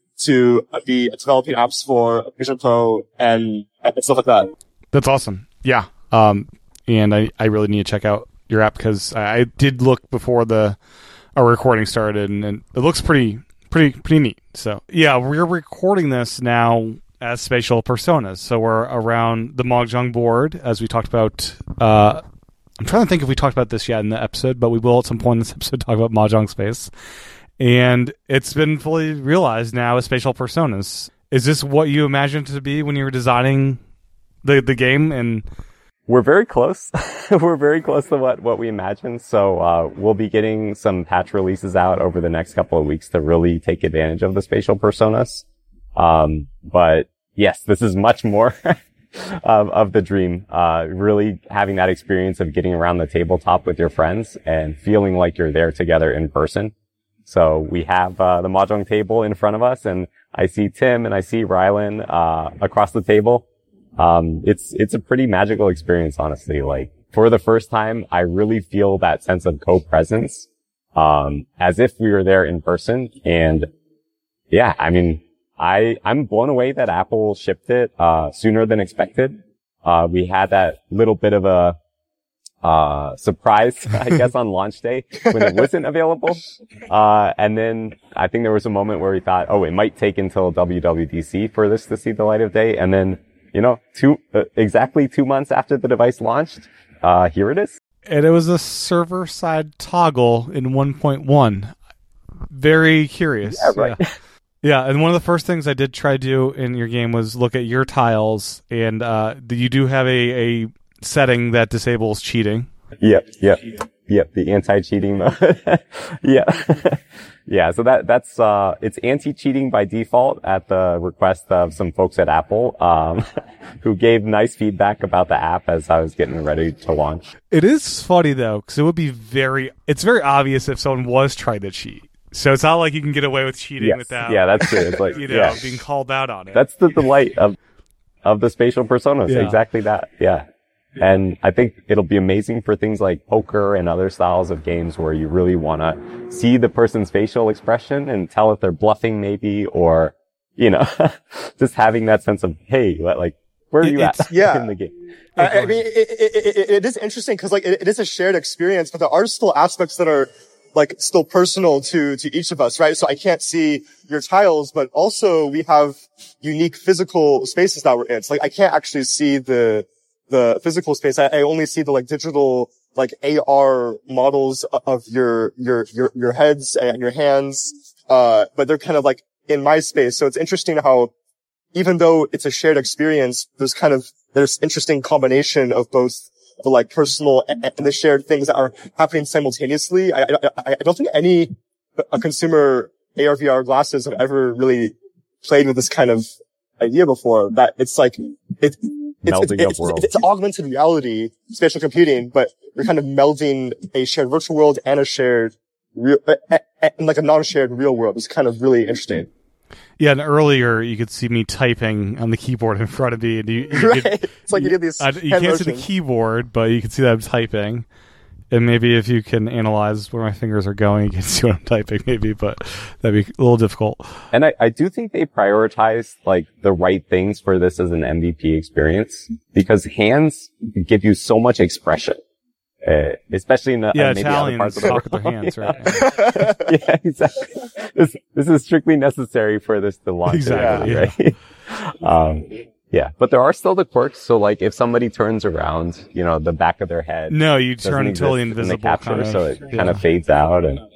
be developing apps for Vision Pro and stuff like that. That's awesome. Yeah. And I really need to check out your app, because I did look before our recording started, and it looks pretty neat. So yeah, we're recording this now as Spatial Personas. So we're around the Mahjong board, as we talked about. I'm trying to think if we talked about this yet in the episode, but we will at some point in this episode talk about Mahjong Space. And it's been fully realized now as Spatial Personas. Is this what you imagined it to be when you were designing the game? And We're very close. We're very close to what we imagined. So, we'll be getting some patch releases out over the next couple of weeks to really take advantage of the spatial personas. But yes, this is much more of the dream. Really having that experience of getting around the tabletop with your friends and feeling like you're there together in person. So we have, the Mahjong table in front of us, and I see Tim and I see Rylan, across the table. It's a pretty magical experience, honestly. Like, for the first time, I really feel that sense of co-presence, as if we were there in person. And yeah, I mean, I'm blown away that Apple shipped it, sooner than expected. We had that little bit of a, surprise, I guess, on launch day when it wasn't available. And then I think there was a moment where we thought, oh, it might take until WWDC for this to see the light of day. And then, you know, exactly 2 months after the device launched, here it is. And it was a server-side toggle in 1.1. Very curious. Yeah, right. Yeah, and one of the first things I did try to do in your game was look at your tiles, and you do have a setting that disables cheating. Yep, the anti-cheating mode. Yeah. Yeah, so that's it's anti-cheating by default at the request of some folks at Apple, who gave nice feedback about the app as I was getting ready to launch. It is funny though, because it's very obvious if someone was trying to cheat. So it's not like you can get away with cheating without, that's true. It's like, being called out on it. That's the delight of the spatial personas. Yeah. Exactly that. Yeah. And I think it'll be amazing for things like poker and other styles of games where you really want to see the person's facial expression and tell if they're bluffing maybe, or, you know, just having that sense of, hey, like, where are you at in the game? I mean, it is interesting because, like, it is a shared experience, but there are still aspects that are, like, still personal to each of us, right? So I can't see your tiles, but also we have unique physical spaces that we're in. So, like, I can't actually see the physical space. I only see the, like, digital, like, AR models of your heads and your hands. But they're kind of, like, in my space. So it's interesting how, even though it's a shared experience, there's interesting combination of both the, like, personal and the shared things that are happening simultaneously. I don't think a consumer AR VR glasses have ever really played with this kind of idea before, that it's like, it's augmented reality, spatial computing, but you're kind of melding a shared virtual world and a shared real, and like a non-shared real world. It's kind of really interesting. Yeah, and earlier you could see me typing on the keyboard in front of me, and you it's like you get these. You can't see the keyboard, but you can see that I'm typing. And maybe if you can analyze where my fingers are going, you can see what I'm typing, maybe, but that'd be a little difficult. And I do think they prioritize, like, the right things for this as an MVP experience, because hands give you so much expression. Especially in maybe Italians other parts of the talk with their hands, right? Yeah, exactly. This is strictly necessary for this to launch. Exactly, right? Yeah, but there are still the quirks. So, like, if somebody turns around, you know, the back of their head. No, you turn totally invisible. In the capture, so it kind of fades out, and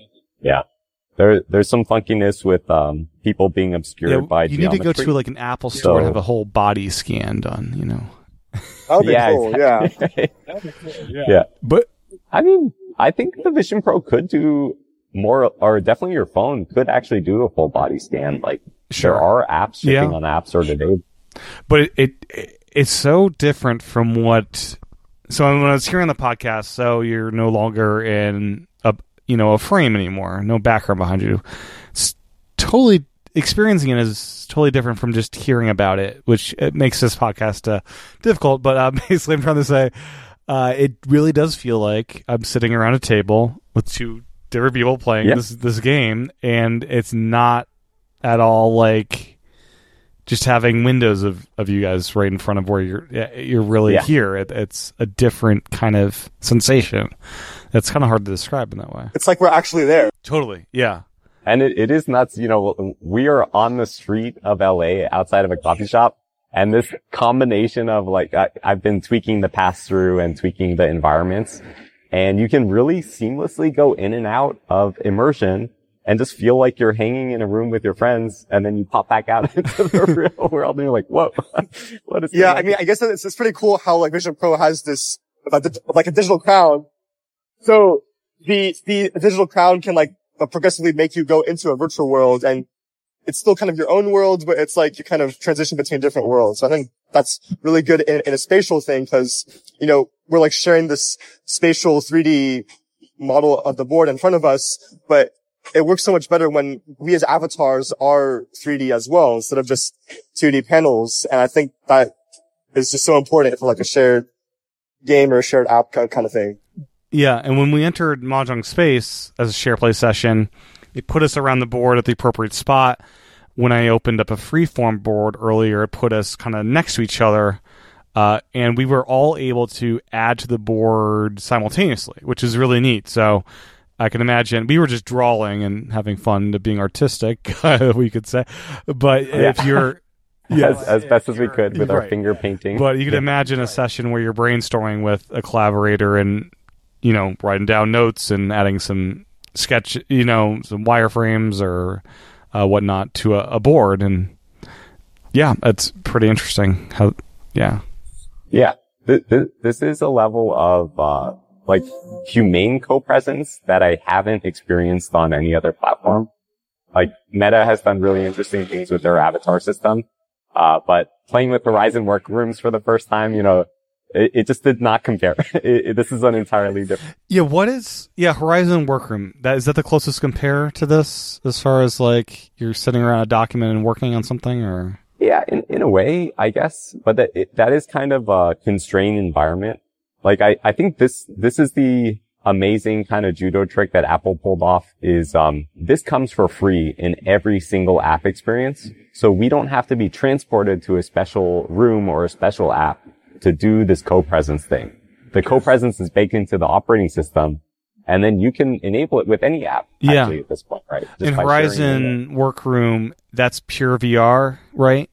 there's some funkiness with people being obscured by you geometry. need to go to, like, an Apple store and have a whole body scan done, you know. That would be cool, exactly. Yeah. But I mean, I think the Vision Pro could do more, or definitely your phone could actually do a full body scan. Like, there are apps shipping on the App Store today. But it's so different from what. So when I was hearing the podcast, so you're no longer in a frame anymore, no background behind you. It's totally experiencing it is totally different from just hearing about it, which it makes this podcast difficult. But basically, I'm trying to say it really does feel like I'm sitting around a table with two different people playing this game, and it's not at all like just having windows of you guys right in front of where you're really here. It's a different kind of sensation. It's kind of hard to describe in that way. It's like we're actually there. Totally, yeah. And it is nuts. You know, we are on the street of LA outside of a coffee shop, and this combination of, like, I've been tweaking the pass-through and tweaking the environments, and you can really seamlessly go in and out of immersion and just feel like you're hanging in a room with your friends, and then you pop back out into the real world and you're like, whoa, what is Yeah, I mean, I guess it's pretty cool how like Vision Pro has this, like a digital crown. So the digital crown can like progressively make you go into a virtual world, and it's still kind of your own world, but it's like you kind of transition between different worlds. So I think that's really good in a spatial thing, because, you know, we're like sharing this spatial 3D model of the board in front of us, but it works so much better when we as avatars are 3D as well, instead of just 2D panels. And I think that is just so important for like a shared game or a shared app kind of thing. Yeah, and when we entered Mahjong Space as a share play session, it put us around the board at the appropriate spot. When I opened up a freeform board earlier, it put us kind of next to each other, and we were all able to add to the board simultaneously, which is really neat. So I can imagine we were just drawing and having fun to being artistic, we could say. But if you're... as best as we could with our finger painting. But you could imagine a session where you're brainstorming with a collaborator and, you know, writing down notes and adding some sketch, you know, some wireframes or whatnot to a board. And yeah, it's pretty interesting. Yeah. This is a level of like humane co-presence that I haven't experienced on any other platform. Like Meta has done really interesting things with their avatar system. But playing with Horizon Workrooms for the first time, you know, it just did not compare. This is an entirely different. Yeah, Horizon Workroom. Is that the closest compare to this, as far as like you're sitting around a document and working on something, or? Yeah, in a way, I guess. But that is kind of a constrained environment. Like I think this is the amazing kind of judo trick that Apple pulled off is, this comes for free in every single app experience. So we don't have to be transported to a special room or a special app to do this co-presence thing. The co-presence is baked into the operating system, and then you can enable it with any app, actually, at this point, right? In Horizon Workroom, that's pure VR, right?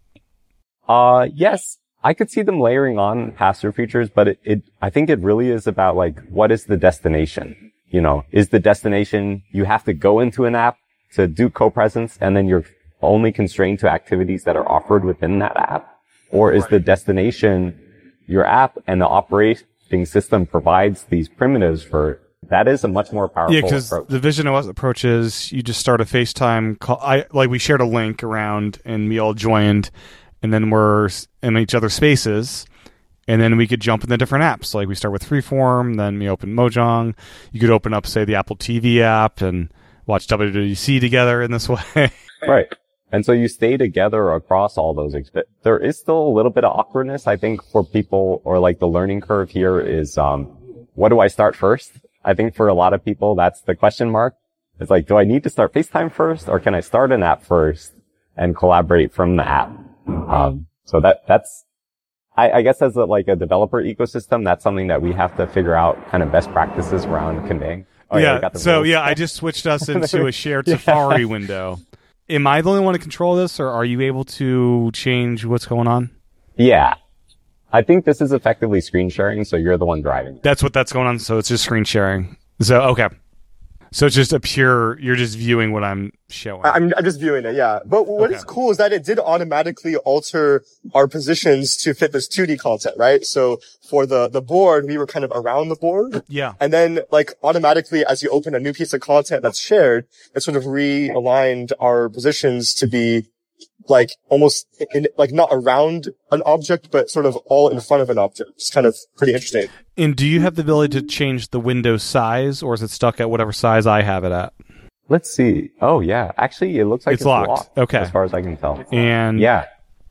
Yes. I could see them layering on pass-through features, but I think it really is about like, what is the destination? You know, is the destination you have to go into an app to do co-presence, and then you're only constrained to activities that are offered within that app? Or is the destination your app, and the operating system provides these primitives for? That is a much more powerful approach. Yeah, because the Vision OS approach is you just start a FaceTime call. We shared a link around, and we all joined, and then we're in each other's spaces, and then we could jump in the different apps. Like we start with Freeform, then we open Mojang. You could open up, say, the Apple TV app and watch WWDC together in this way. Right. And so you stay together across all those. There is still a little bit of awkwardness, I think, for people, or like the learning curve here is, what do I start first? I think for a lot of people, that's the question mark. It's like, do I need to start FaceTime first, or can I start an app first and collaborate from the app? So that's, I guess as a developer ecosystem, that's something that we have to figure out kind of best practices around conveying. I just switched us into a shared Safari window. Am I the only one to control this, or are you able to change what's going on? Yeah. I think this is effectively screen sharing, so you're the one driving. That's going on, so it's just screen sharing. So, okay. So it's just you're just viewing what I'm showing. I'm just viewing it, yeah. But what is cool is that it did automatically alter our positions to fit this 2D content, right? So for the board, we were kind of around the board. Yeah. And then automatically as you open a new piece of content that's shared, it sort of realigned our positions to be almost not around an object, but sort of all in front of an object. It's kind of pretty interesting. And do you have the ability to change the window size, or is it stuck at whatever size I have it at? Let's see. Oh, yeah. Actually, it looks like it's locked. Okay. As far as I can tell. And yeah.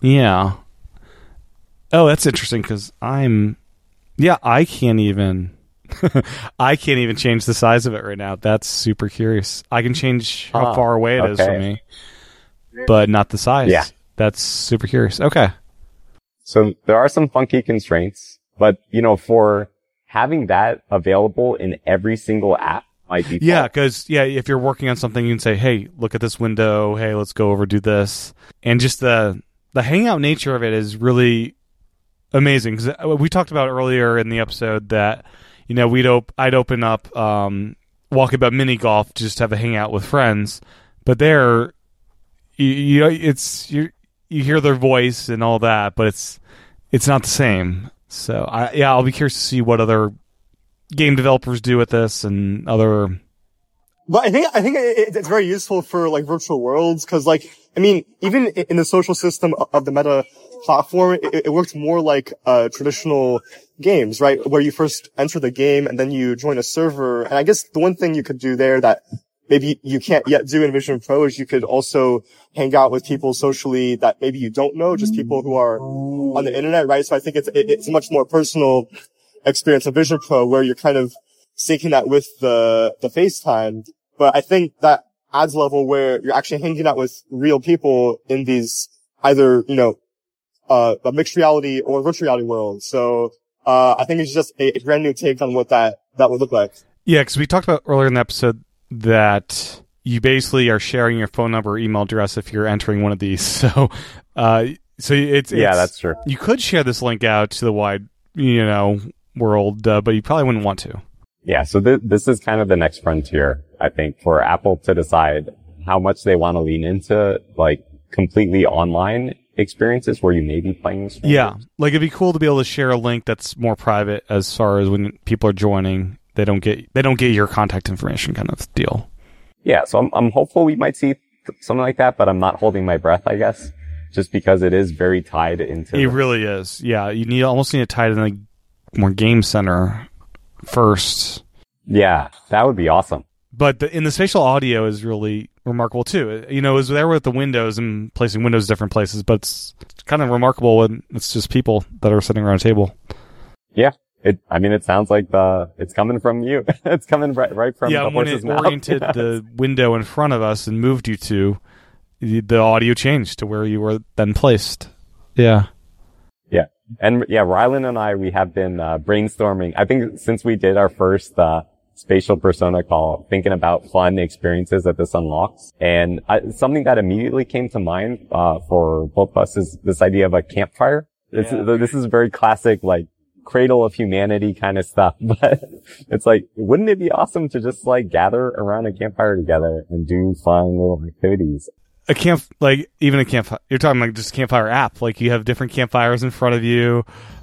Oh, that's interesting because I can't even change the size of it right now. That's super curious. I can change how far away it is from me, but not the size. Yeah. That's super curious. Okay. So there are some funky constraints, but for having that available in every single app might be Yeah, because if you're working on something, you can say, hey, look at this window. Hey, let's go over, do this. And just the hangout nature of it is really amazing. Because we talked about earlier in the episode that, I'd open up, walking about mini golf just to have a hangout with friends. But there, you hear their voice and all that, but it's not the same. So I'll be curious to see what other game developers do with this and other. But I think it's very useful for like virtual worlds because even in the social system of the Meta platform, it works more like traditional games, right? Where you first enter the game and then you join a server. And I guess the one thing you could do there that maybe you can't yet do in Vision Pro is you could also hang out with people socially that maybe you don't know, just people who are on the internet, right? So I think it's a much more personal experience of Vision Pro where you're kind of syncing that with the FaceTime. But I think that adds a level where you're actually hanging out with real people in these either, a mixed reality or virtual reality world. So, I think it's just a brand new take on what that would look like. Yeah, because we talked about earlier in the episode that you basically are sharing your phone number or email address if you're entering one of these. So, it's that's true. You could share this link out to the wide, world, but you probably wouldn't want to. Yeah, so this is kind of the next frontier, I think, for Apple to decide how much they want to lean into, like, completely online experiences where you may be playing this. Yeah, like it'd be cool to be able to share a link that's more private as far as when people are joining, they don't get your contact information kind of deal. Yeah, so I'm hopeful we might see something like that, but I'm not holding my breath, I guess, just because it is very tied into. It really is. Yeah, you almost need to tie it in like more Game Center first. Yeah, that would be awesome. But in the spatial audio is really remarkable too. It was there with the windows and placing windows different places, but it's kind of remarkable when it's just people that are sitting around a table. Yeah. It sounds like it's coming from you. It's coming right from the horse's mouth. Yeah, when it oriented the window in front of us and moved you to, the audio changed to where you were then placed. Yeah. Yeah. And yeah, Rylan and I, we have been brainstorming. I think since we did our first spatial persona call, thinking about fun experiences that this unlocks. And something that immediately came to mind for both of us is this idea of a campfire. This is very classic, like, cradle of humanity kind of stuff. But it's like, wouldn't it be awesome to just like gather around a campfire together and do fun little activities? Even a campfire. You're talking like just a campfire app. Like you have different campfires in front of you.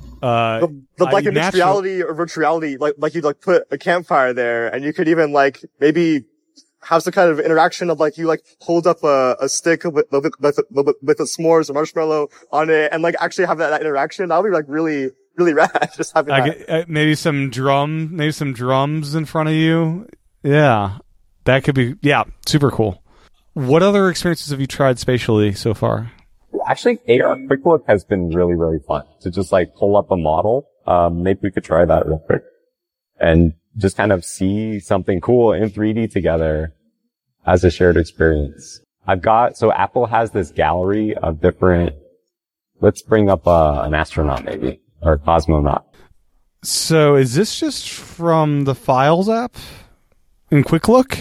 Like a mixed reality or virtual reality, like you'd like put a campfire there and you could even like maybe have some kind of interaction of like you like hold up a stick with a s'mores or marshmallow on it and like actually have that interaction. That would be like really, really rad. Just having that. Maybe some drums in front of you. Yeah. That could be, super cool. What other experiences have you tried spatially so far? Actually, AR Quick Look has been really, really fun to just like pull up a model. Maybe we could try that real quick and just kind of see something cool in 3D together as a shared experience. So Apple has this gallery of different, let's bring up an astronaut maybe, or a cosmonaut. So is this just from the Files app in Quick Look?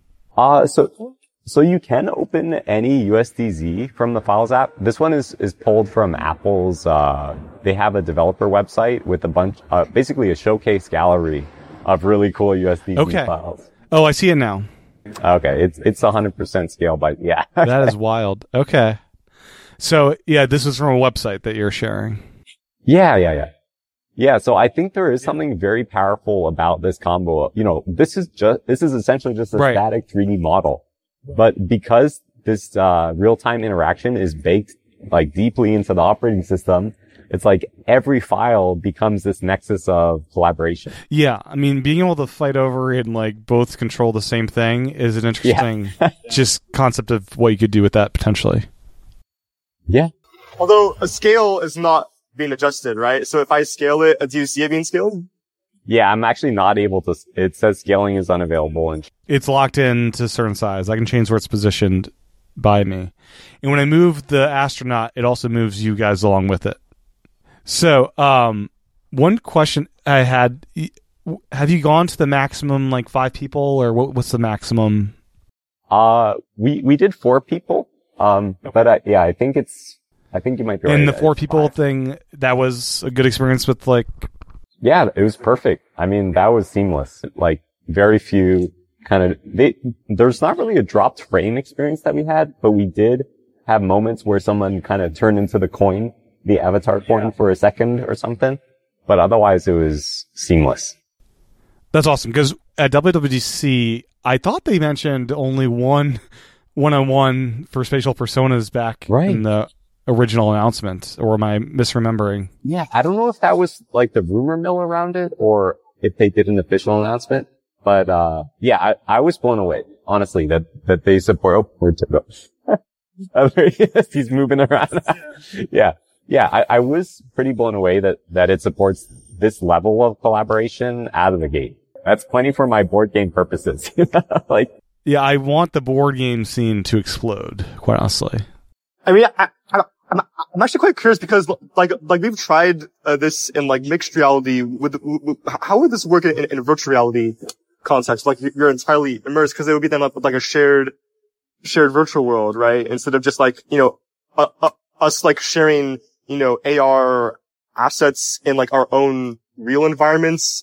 So you can open any USDZ from the Files app. This one is pulled from Apple's, they have a developer website with a bunch, basically a showcase gallery of really cool USDZ files. Oh, I see it now. Okay. It's 100% scale, but yeah. That is wild. Okay. So yeah, this is from a website that you're sharing. Yeah. Yeah, so I think there is something very powerful about this combo. This is essentially just a static 3D model. But because this real-time interaction is baked like deeply into the operating system, it's like every file becomes this nexus of collaboration. Yeah, being able to fight over and like both control the same thing is an interesting just concept of what you could do with that potentially. Yeah. Although a scale is not being adjusted, right? So if I scale it, do you see it being scaled? Yeah, I'm actually not able to. It says scaling is unavailable. And it's locked in to a certain size. I can change where it's positioned by me. And when I move the astronaut, it also moves you guys along with it. So, one question I had, have you gone to the maximum, like 5 people, or what's the maximum? We did 4 people. But I think you might be right. And the 4 people thing, that was a good experience with like. Yeah, it was perfect. That was seamless. Like very few there's not really a dropped frame experience that we had, but we did have moments where someone kind of turned into the avatar coin for a second or something. But otherwise it was seamless. That's awesome, because at WWDC, I thought they mentioned only one-on-one for spatial personas back in the original announcement, or am I misremembering? Yeah, I don't know if that was like the rumor mill around it, or if they did an official announcement. But yeah, I was blown away, honestly, that they support upward to those. He's moving around. Yeah. I was pretty blown away that it supports this level of collaboration out of the gate. That's plenty for my board game purposes. Like, yeah, I want the board game scene to explode, quite honestly. I mean, I'm actually quite curious because like we've tried this in like mixed reality with how would this work in a virtual reality context? Like you're entirely immersed, because it would be then like a shared virtual world, right? Instead of just like, us like sharing, AR assets in like our own real environments.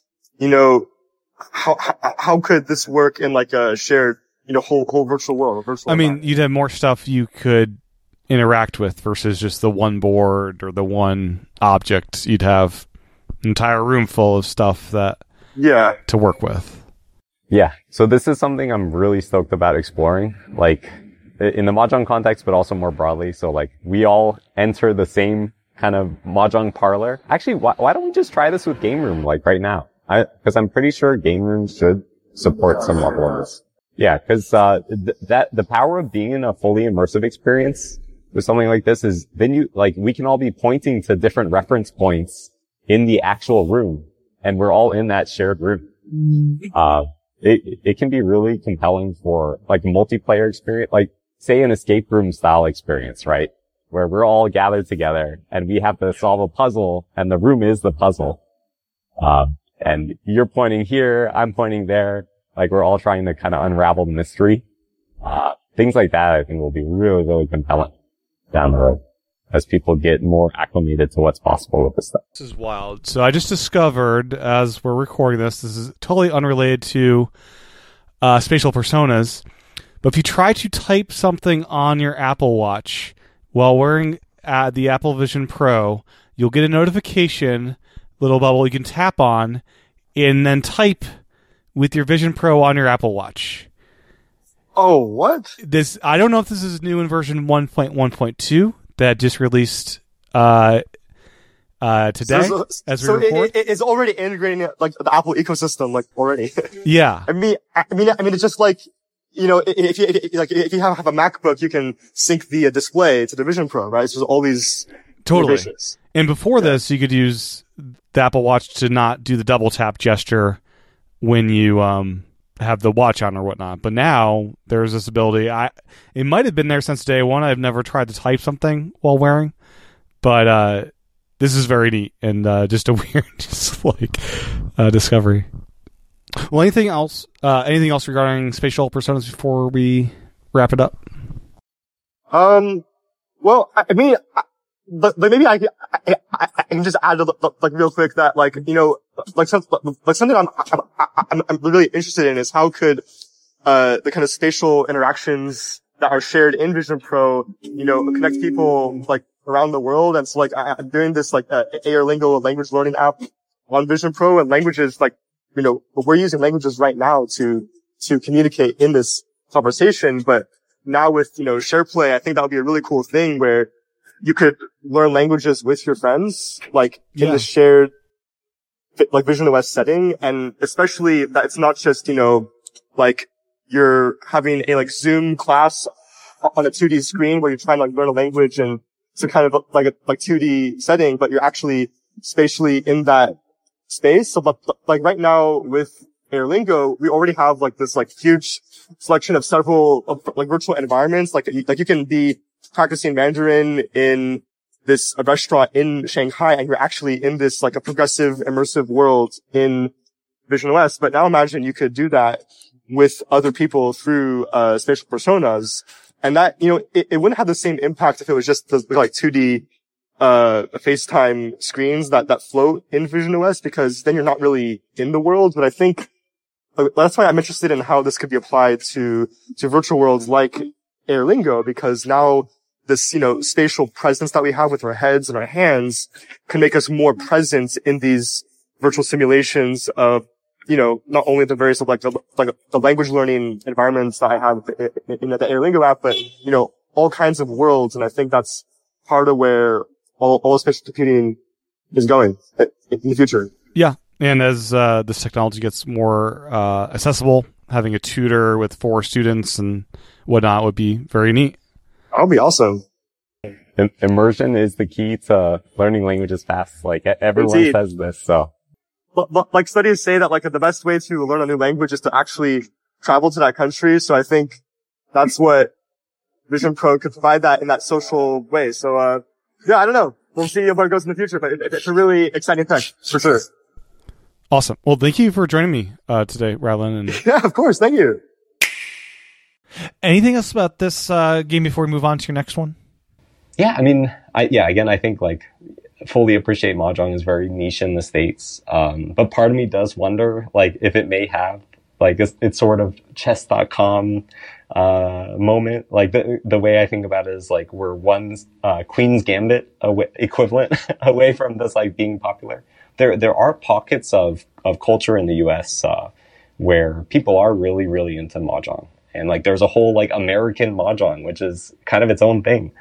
How could this work in like a shared, whole virtual world? I mean, you'd have more stuff you could interact with versus just the one board or the one object. You'd have an entire room full of stuff to work with. Yeah. So this is something I'm really stoked about exploring, like in the Mahjong context, but also more broadly. So like we all enter the same kind of Mahjong parlor. Actually, why don't we just try this with Game Room like right now? Because I'm pretty sure Game Room should support some level of this. Yeah, because the power of being in a fully immersive experience with something like this is then we can all be pointing to different reference points in the actual room, and we're all in that shared room. It can be really compelling for like a multiplayer experience, like say an escape room style experience, right? Where we're all gathered together and we have to solve a puzzle and the room is the puzzle. And you're pointing here, I'm pointing there. Like we're all trying to kind of unravel the mystery. Things like that I think will be really, really compelling down the road as people get more acclimated to what's possible with this stuff. This is wild. So I just discovered, as we're recording this is totally unrelated to spatial personas, but if you try to type something on your Apple Watch while wearing the Apple Vision Pro, you'll get a notification, little bubble you can tap on, and then type with your Vision Pro on your Apple Watch. Oh, what? I don't know if this is new in version 1.1.2 that just released today as we record. It's already integrating like the Apple ecosystem, like already. Yeah. I mean, it's just like, if you have a MacBook, you can sync the display to the Vision Pro, right? So there's all these totally. integrations. And before this, you could use the Apple Watch to not do the double tap gesture when you have the watch on or whatnot. But now there's this ability. It might have been there since day one. I've never tried to type something while wearing, but this is very neat and just a weird, discovery. Well, anything else regarding spatial personas before we wrap it up? Well, I mean, but maybe I can just add like real quick that something I'm really interested in is how could the kind of spatial interactions that are shared in Vision Pro connect people like around the world. And so like I'm doing this like AirLingo language learning app on Vision Pro, and languages like we're using languages right now to communicate in this conversation. But now with SharePlay, I think that would be a really cool thing where you could learn languages with your friends, like in the shared, like Vision OS setting. And especially that it's not just, like you're having a like Zoom class on a 2D screen where you're trying to like learn a language, and it's a kind of like a 2D setting, but you're actually spatially in that space. So like right now with AirLingo, we already have like this like huge selection of several like virtual environments. Like you can be practicing Mandarin in this restaurant in Shanghai, and you're actually in this like a progressive immersive world in Vision OS. But now imagine you could do that with other people through spatial personas, and that it wouldn't have the same impact if it was just the like 2D FaceTime screens that float in Vision OS, because then you're not really in the world. But I think that's why I'm interested in how this could be applied to virtual worlds like Airlingo, because now this, spatial presence that we have with our heads and our hands can make us more present in these virtual simulations of, not only the various, the language learning environments that I have in the Airlingo app, but, all kinds of worlds. And I think that's part of where all spatial computing is going in the future. Yeah. And as this technology gets more accessible, having a tutor with 4 students and whatnot would be very neat. That would be awesome. Immersion is the key to learning languages fast. Like everyone Indeed. says this, so. But like studies say that the best way to learn a new language is to actually travel to that country. So I think that's what Vision Pro could provide that in that social way. So, yeah, I don't know. We'll see where it goes in the future, but it's a really exciting tech for sure. Awesome. Well, thank you for joining me today, Rylan. And Yeah, of course. Thank you. anything else about this game before we move on to your next one? Yeah, I mean, again, I think like fully appreciate Mahjong is very niche in the States. But part of me does wonder, like, if it may have like it's sort of chess.com moment. Like the way I think about it is like we're one Queen's Gambit equivalent away from this like being popular. There are pockets of culture in the US where people are really, really into Mahjong. And like there's a whole like American Mahjong, which is kind of its own thing.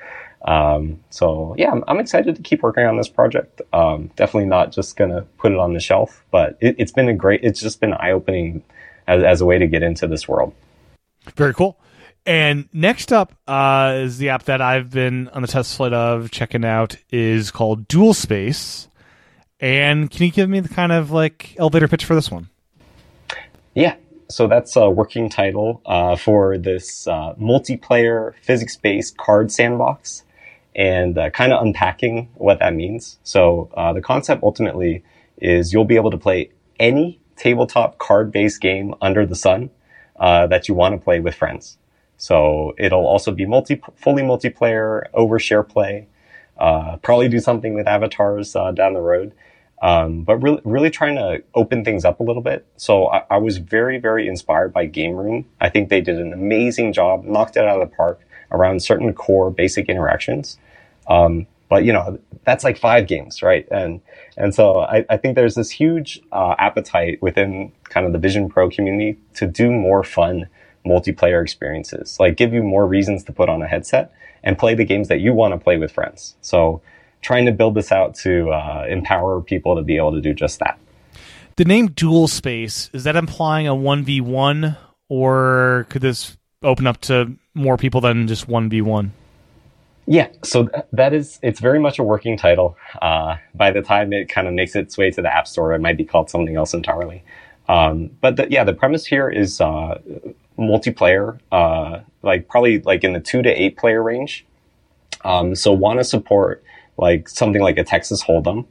So yeah, I'm excited to keep working on this project. Definitely not just gonna put it on the shelf, but it's just been eye-opening as a way to get into this world. Very cool. And next up is the app that I've been on the test flight of checking out is called Dual Space. And can you give me the kind of like elevator pitch for this one? Yeah. So that's a working title for this multiplayer physics-based card sandbox, and kind of unpacking what that means. So the concept ultimately is you'll be able to play any tabletop card-based game under the sun that you want to play with friends. So it'll also be fully multiplayer, over share play, probably do something with avatars down the road. But really trying to open things up a little bit. So I was very, very inspired by Game Room. I think they did an amazing job, knocked it out of the park around certain core basic interactions. But that's like 5 games, right? And so I think there's this huge appetite within kind of the Vision Pro community to do more fun multiplayer experiences, like give you more reasons to put on a headset and play the games that you want to play with friends. So trying to build this out to empower people to be able to do just that. The name Dual Space, is that implying a 1v1, or could this open up to more people than just 1v1? Yeah, so it's very much a working title. By the time it kind of makes its way to the App Store, it might be called something else entirely. But the premise here is multiplayer, like probably like in the 2 to 8 player range. So want to support like something like a Texas Hold'em.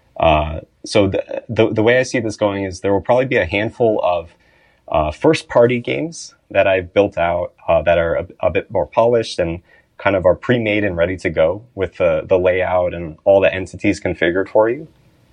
So the way I see this going is there will probably be a handful of first party games that I've built out that are a bit more polished and kind of are pre-made and ready to go with the layout and all the entities configured for you.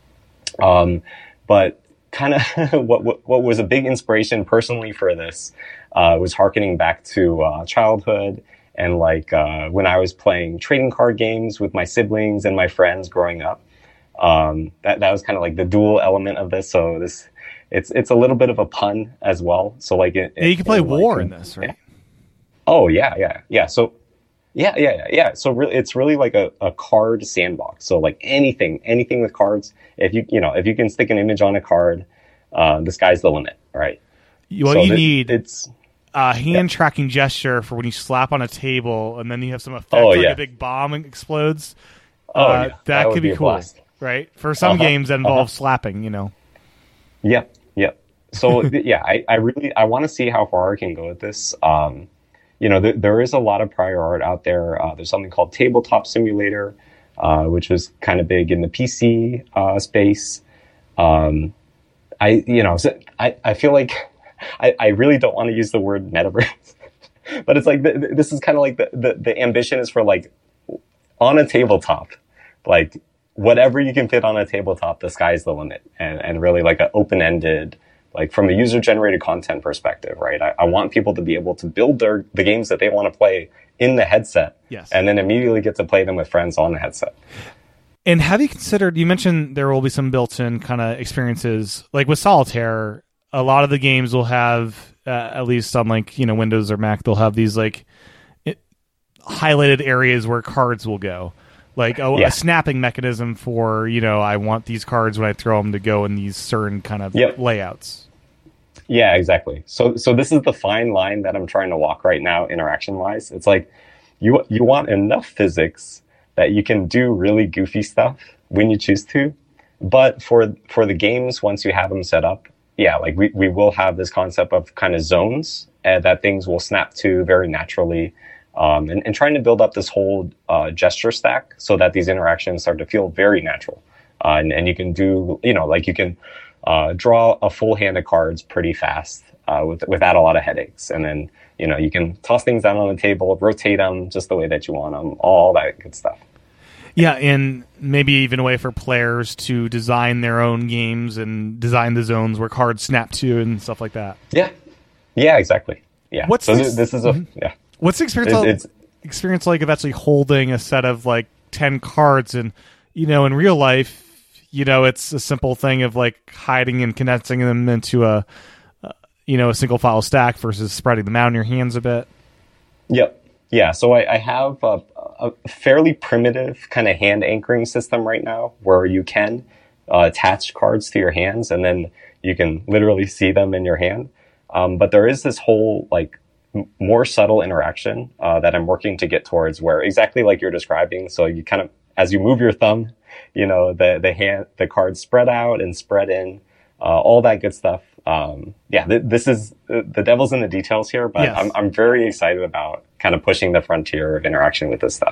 But kind of what was a big inspiration personally for this was harkening back to childhood. And like when I was playing trading card games with my siblings and my friends growing up, that was kind of like the dual element of this. So it's a little bit of a pun as well. So like you can play war in this, right? Oh yeah. So yeah. So really, it's really like a card sandbox. So like anything with cards. If you can stick an image on a card, the sky's the limit, right? It's a hand tracking gesture for when you slap on a table and then you have some effect a big bomb explodes. That could be cool, blast. Right? For some games that involve slapping, Yep. So I want to see how far I can go with this. There is a lot of prior art out there. There's something called Tabletop Simulator, which was kind of big in the PC space. I feel like I really don't want to use the word metaverse, but it's like this is kind of like the ambition is for like on a tabletop, like whatever you can fit on a tabletop, the sky's the limit, and really like an open-ended like from a user generated content perspective, right? I want people to be able to build the games that they want to play in the headset, Yes. and then immediately get to play them with friends on the headset. And have you considered, you mentioned there will be some built-in kind of experiences, like with Solitaire, a lot of the games will have, at least on like, Windows or Mac, they'll have these like highlighted areas where cards will go. Like a snapping mechanism for, I want these cards when I throw them to go in these certain kind of layouts. Yeah, exactly. So this is the fine line that I'm trying to walk right now, interaction-wise. It's like you want enough physics that you can do really goofy stuff when you choose to, but for the games, once you have them set up, like we will have this concept of kind of zones that things will snap to very naturally. And trying to build up this whole gesture stack so that these interactions start to feel very natural. And you can do, like you can draw a full hand of cards pretty fast without a lot of headaches. And then, you can toss things down on the table, rotate them just the way that you want them, all that good stuff. Yeah, and maybe even a way for players to design their own games and design the zones where cards snap to and stuff like that. Yeah, exactly. Yeah. What's this is What's the experience like of actually holding a set of like 10 cards? And, in real life, it's a simple thing of like hiding and condensing them into a single file stack versus spreading them out in your hands a bit. Yep. Yeah. So I have a fairly primitive kind of hand anchoring system right now where you can attach cards to your hands and then you can literally see them in your hand. But there is this whole like more subtle interaction that I'm working to get towards, where exactly like you're describing. So you kind of, as you move your thumb, the cards spread out and spread in, all that good stuff. This is the devil's in the details here, but yes. I'm very excited about kind of pushing the frontier of interaction with this stuff.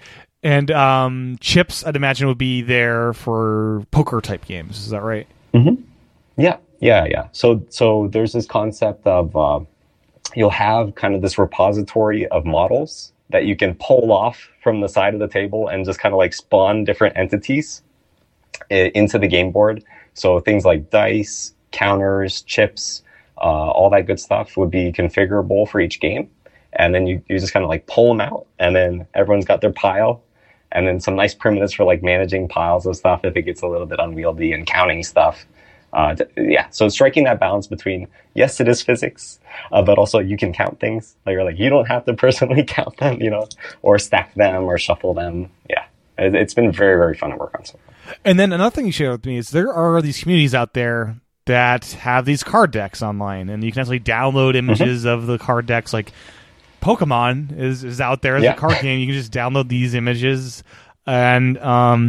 And chips, I'd imagine, would be there for poker type games. Is that right? Mm-hmm. Yeah. So there's this concept of you'll have kind of this repository of models that you can pull off from the side of the table and just kind of like spawn different entities into the game board. So things like dice, counters, chips, all that good stuff would be configurable for each game. And then you just kind of like pull them out, and then everyone's got their pile, and then some nice primitives for like managing piles of stuff if it gets a little bit unwieldy, and counting stuff. So striking that balance between, yes, it is physics, but also you can count things. Like you don't have to personally count them, or stack them or shuffle them. Yeah, it's been very, very fun to work on so far. And then another thing you shared with me is there are these communities out there that have these card decks online, and you can actually download images of the card decks. Like Pokemon is out there as a card game. You can just download these images, and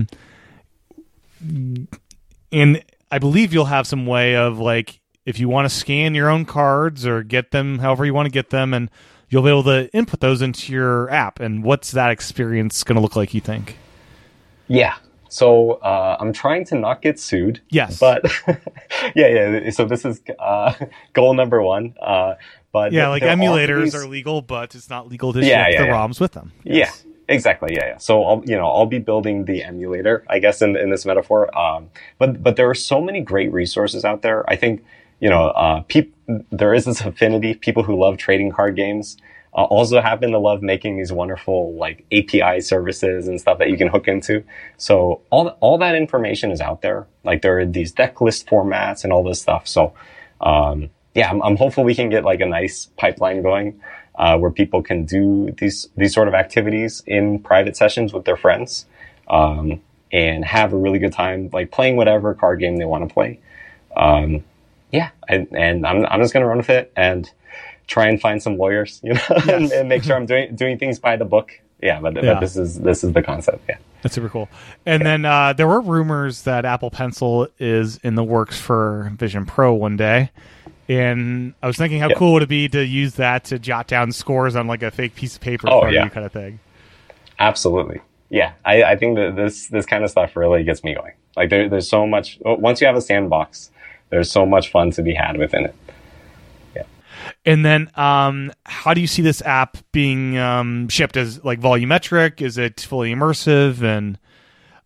I believe you'll have some way of like, if you want to scan your own cards or get them however you want to get them, and you'll be able to input those into your app. And what's that experience going to look like, you think? Yeah. So I'm trying to not get sued. Yes. But yeah. So this is goal number one. But like emulators are legal, but it's not legal to ship the ROMs with them. Yes. Yeah. Exactly. Yeah. So I'll be building the emulator, I guess, in this metaphor. But there are so many great resources out there. I think, there is this affinity. People who love trading card games also happen to love making these wonderful like API services and stuff that you can hook into. So all that information is out there. Like there are these deck list formats and all this stuff. So, I'm hopeful we can get like a nice pipeline going. Where people can do these sort of activities in private sessions with their friends, and have a really good time, like playing whatever card game they want to play. And I'm just gonna run with it and try and find some lawyers, and make sure I'm doing things by the book. But this is the concept. Yeah, that's super cool. And then there were rumors that Apple Pencil is in the works for Vision Pro one day. And I was thinking, how cool would it be to use that to jot down scores on like a fake piece of paper for you, kind of thing? Absolutely. Yeah. I think that this kind of stuff really gets me going. Like there's so much, once you have a sandbox, there's so much fun to be had within it. Yeah. And then, how do you see this app being shipped? As like volumetric? Is it fully immersive? And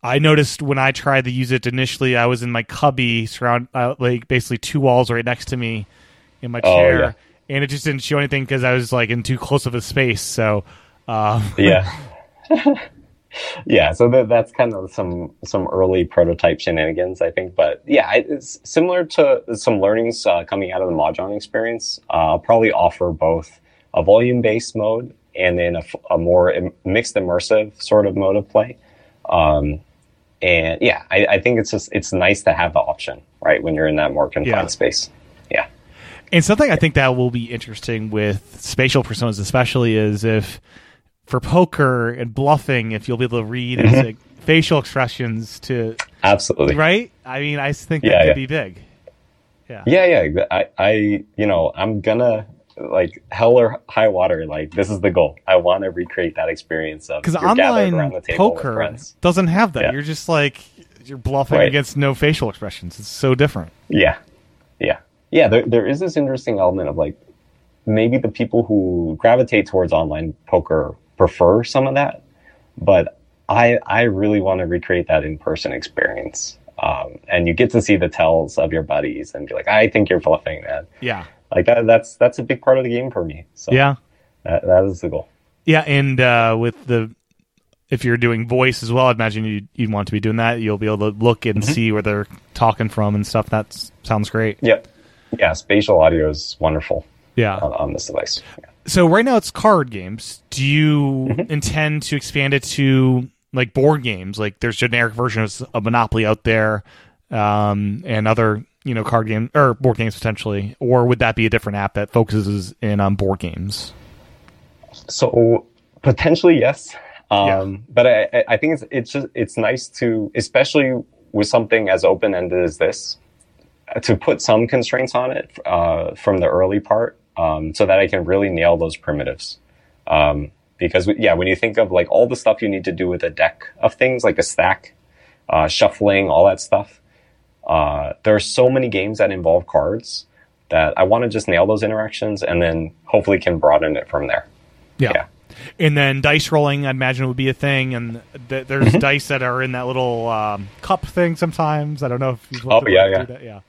I noticed when I tried to use it initially, I was in my cubby, like basically 2 walls right next to me in my chair, and it just didn't show anything because I was like in too close of a space. So, yeah. Yeah, so that's kind of some early prototype shenanigans, I think. But yeah, it's similar to some learnings coming out of the Mahjong experience. I'll probably offer both a volume-based mode and then a more mixed immersive sort of mode of play. And yeah, I think it's nice to have the option, right, when you're in that more confined space. Yeah. And something I think that will be interesting with spatial personas especially is if, for poker and bluffing, if you'll be able to read like facial expressions to... Absolutely. Right? I mean, I think that could be big. Yeah. Yeah. I I'm gonna, like, hell or high water, like, this is the goal. I want to recreate that experience of because you're gathered around the online table poker with friends. doesn't have that. Yeah. You're just like, you're bluffing Right. against no facial expressions. It's so different. Yeah. There is this interesting element of, like, maybe the people who gravitate towards online poker prefer some of that, but I really want to recreate that in-person experience. And you get to see the tells of your buddies and be like, I think you're bluffing, man. Yeah. Like that's a big part of the game for me. So Yeah. that is the goal. Yeah, and if you're doing voice as well, I'd imagine you'd want to be doing that. You'll be able to look and see where they're talking from and stuff. That sounds great. Yep. Yeah, spatial audio is wonderful. Yeah. On this device. Yeah. So right now it's card games. Do you intend to expand it to like board games? Like there's generic versions of Monopoly out there, and other card games or board games potentially, or would that be a different app that focuses in on board games? So potentially yes, but I think it's nice to, especially with something as open ended as this, to put some constraints on it from the early part, so that I can really nail those primitives. Because when you think of like all the stuff you need to do with a deck of things, like a stack, shuffling, all that stuff, there are so many games that involve cards that I want to just nail those interactions and then hopefully can broaden it from there. Yeah. And then dice rolling, I imagine, would be a thing. And there's dice that are in that little cup thing sometimes. I don't know if you've looked at that.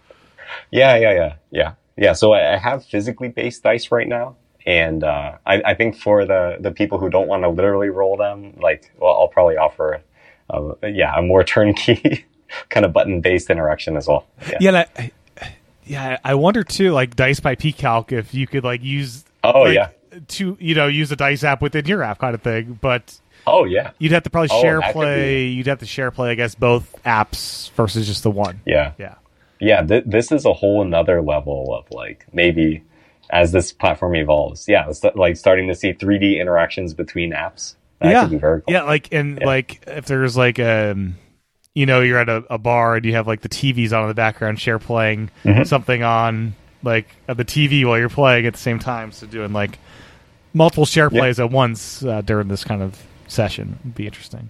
Yeah. So I have physically based dice right now. And I think for the people who don't want to literally roll them, I'll probably offer a more turnkey kind of button-based interaction as well. I wonder too, like Dice by PCalc, if you could like use to use a dice app within your app kind of thing. But you'd have to probably share play. You'd have to share play, I guess, both apps versus just the one. This is a whole another level of like maybe as this platform evolves. It's like starting to see 3D interactions between apps. That could be very cool. Like if there's like you're at a bar and you have like the TVs on in the background, share playing something on like the TV while you're playing at the same time. So doing like multiple share plays at once during this kind of session would be interesting.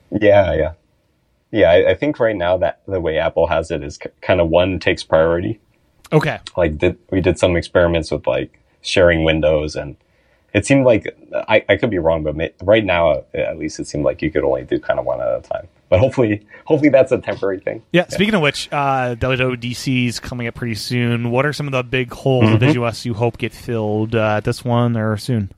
I think right now that the way Apple has it is kind of one takes priority. Okay. Like we did some experiments with like sharing windows, and it seemed like I could be wrong, but right now at least it seemed like you could only do kind of one at a time. But hopefully that's a temporary thing. Yeah. Speaking of which, WWDC is coming up pretty soon. What are some of the big holes in VisuOS you hope get filled at this one or soon?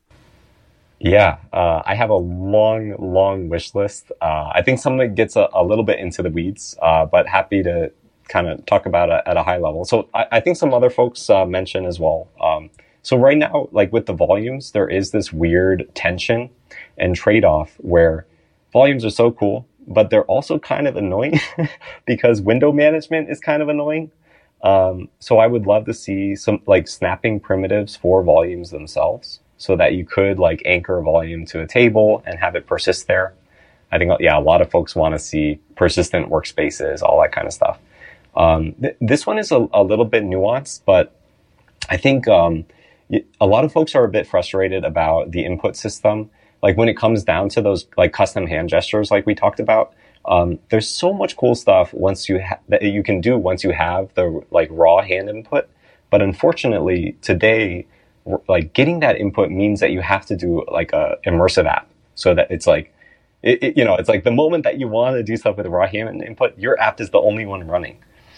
I have a long wish list. I think some of it gets a little bit into the weeds, but happy to kind of talk about it at a high level. So I think some other folks mention as well. So right now, like with the volumes, there is this weird tension and trade-off where volumes are so cool, but they're also kind of annoying because window management is kind of annoying. So I would love to see some like snapping primitives for volumes themselves so that you could like anchor a volume to a table and have it persist there. I think, a lot of folks want to see persistent workspaces, all that kind of stuff. This one is a little bit nuanced, but I think a lot of folks are a bit frustrated about the input system. Like when it comes down to those like custom hand gestures, like we talked about, there's so much cool stuff that you can do once you have the like raw hand input. But unfortunately, today, like getting that input means that you have to do like a immersive app, so that it's like It's like the moment that you want to do stuff with raw human input, your app is the only one running.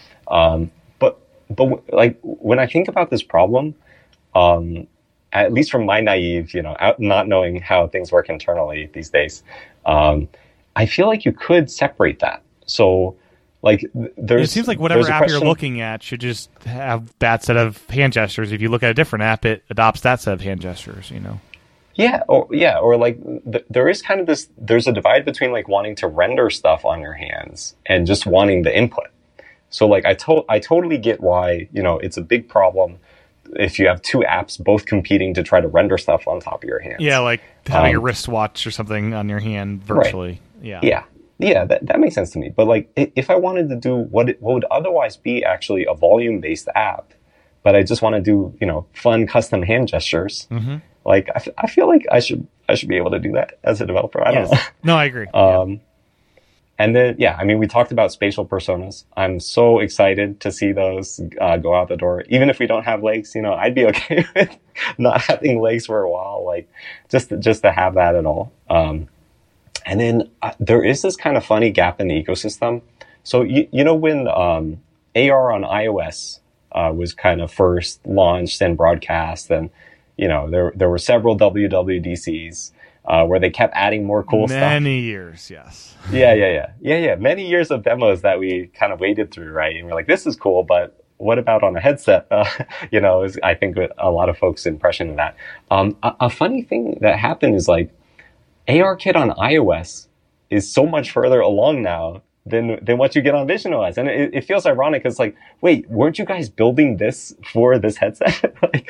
But like when I think about this problem, at least from my naive, not knowing how things work internally these days, I feel like you could separate that. So, like, it seems like whatever app you're looking at should just have that set of hand gestures. If you look at a different app, it adopts that set of hand gestures. Or like there is kind of there's a divide between like wanting to render stuff on your hands and just wanting the input. So like I totally get why, it's a big problem if you have two apps both competing to try to render stuff on top of your hands. Yeah, like having a wristwatch or something on your hand virtually. Right. Yeah, that makes sense to me. But like if I wanted to do what would otherwise be actually a volume-based app, but I just want to do, fun custom hand gestures, like I feel like I should be able to do that as a developer. I don't know. No, I agree. And then, we talked about spatial personas. I'm so excited to see those go out the door. Even if we don't have legs, I'd be okay with not having legs for a while, like just to have that at all. And then there is this kind of funny gap in the ecosystem. So, when AR on iOS was kind of first launched and broadcast, and, there were several WWDCs. Where they kept adding more cool stuff. Many years, yes. Yeah. Many years of demos that we kind of waded through, right? And we're like, this is cool, but what about on a headset? Is I think a lot of folks' impression of that. A funny thing that happened is like ARKit on iOS is so much further along now than what you get on VisionOS. And it feels ironic. It's like, wait, weren't you guys building this for this headset?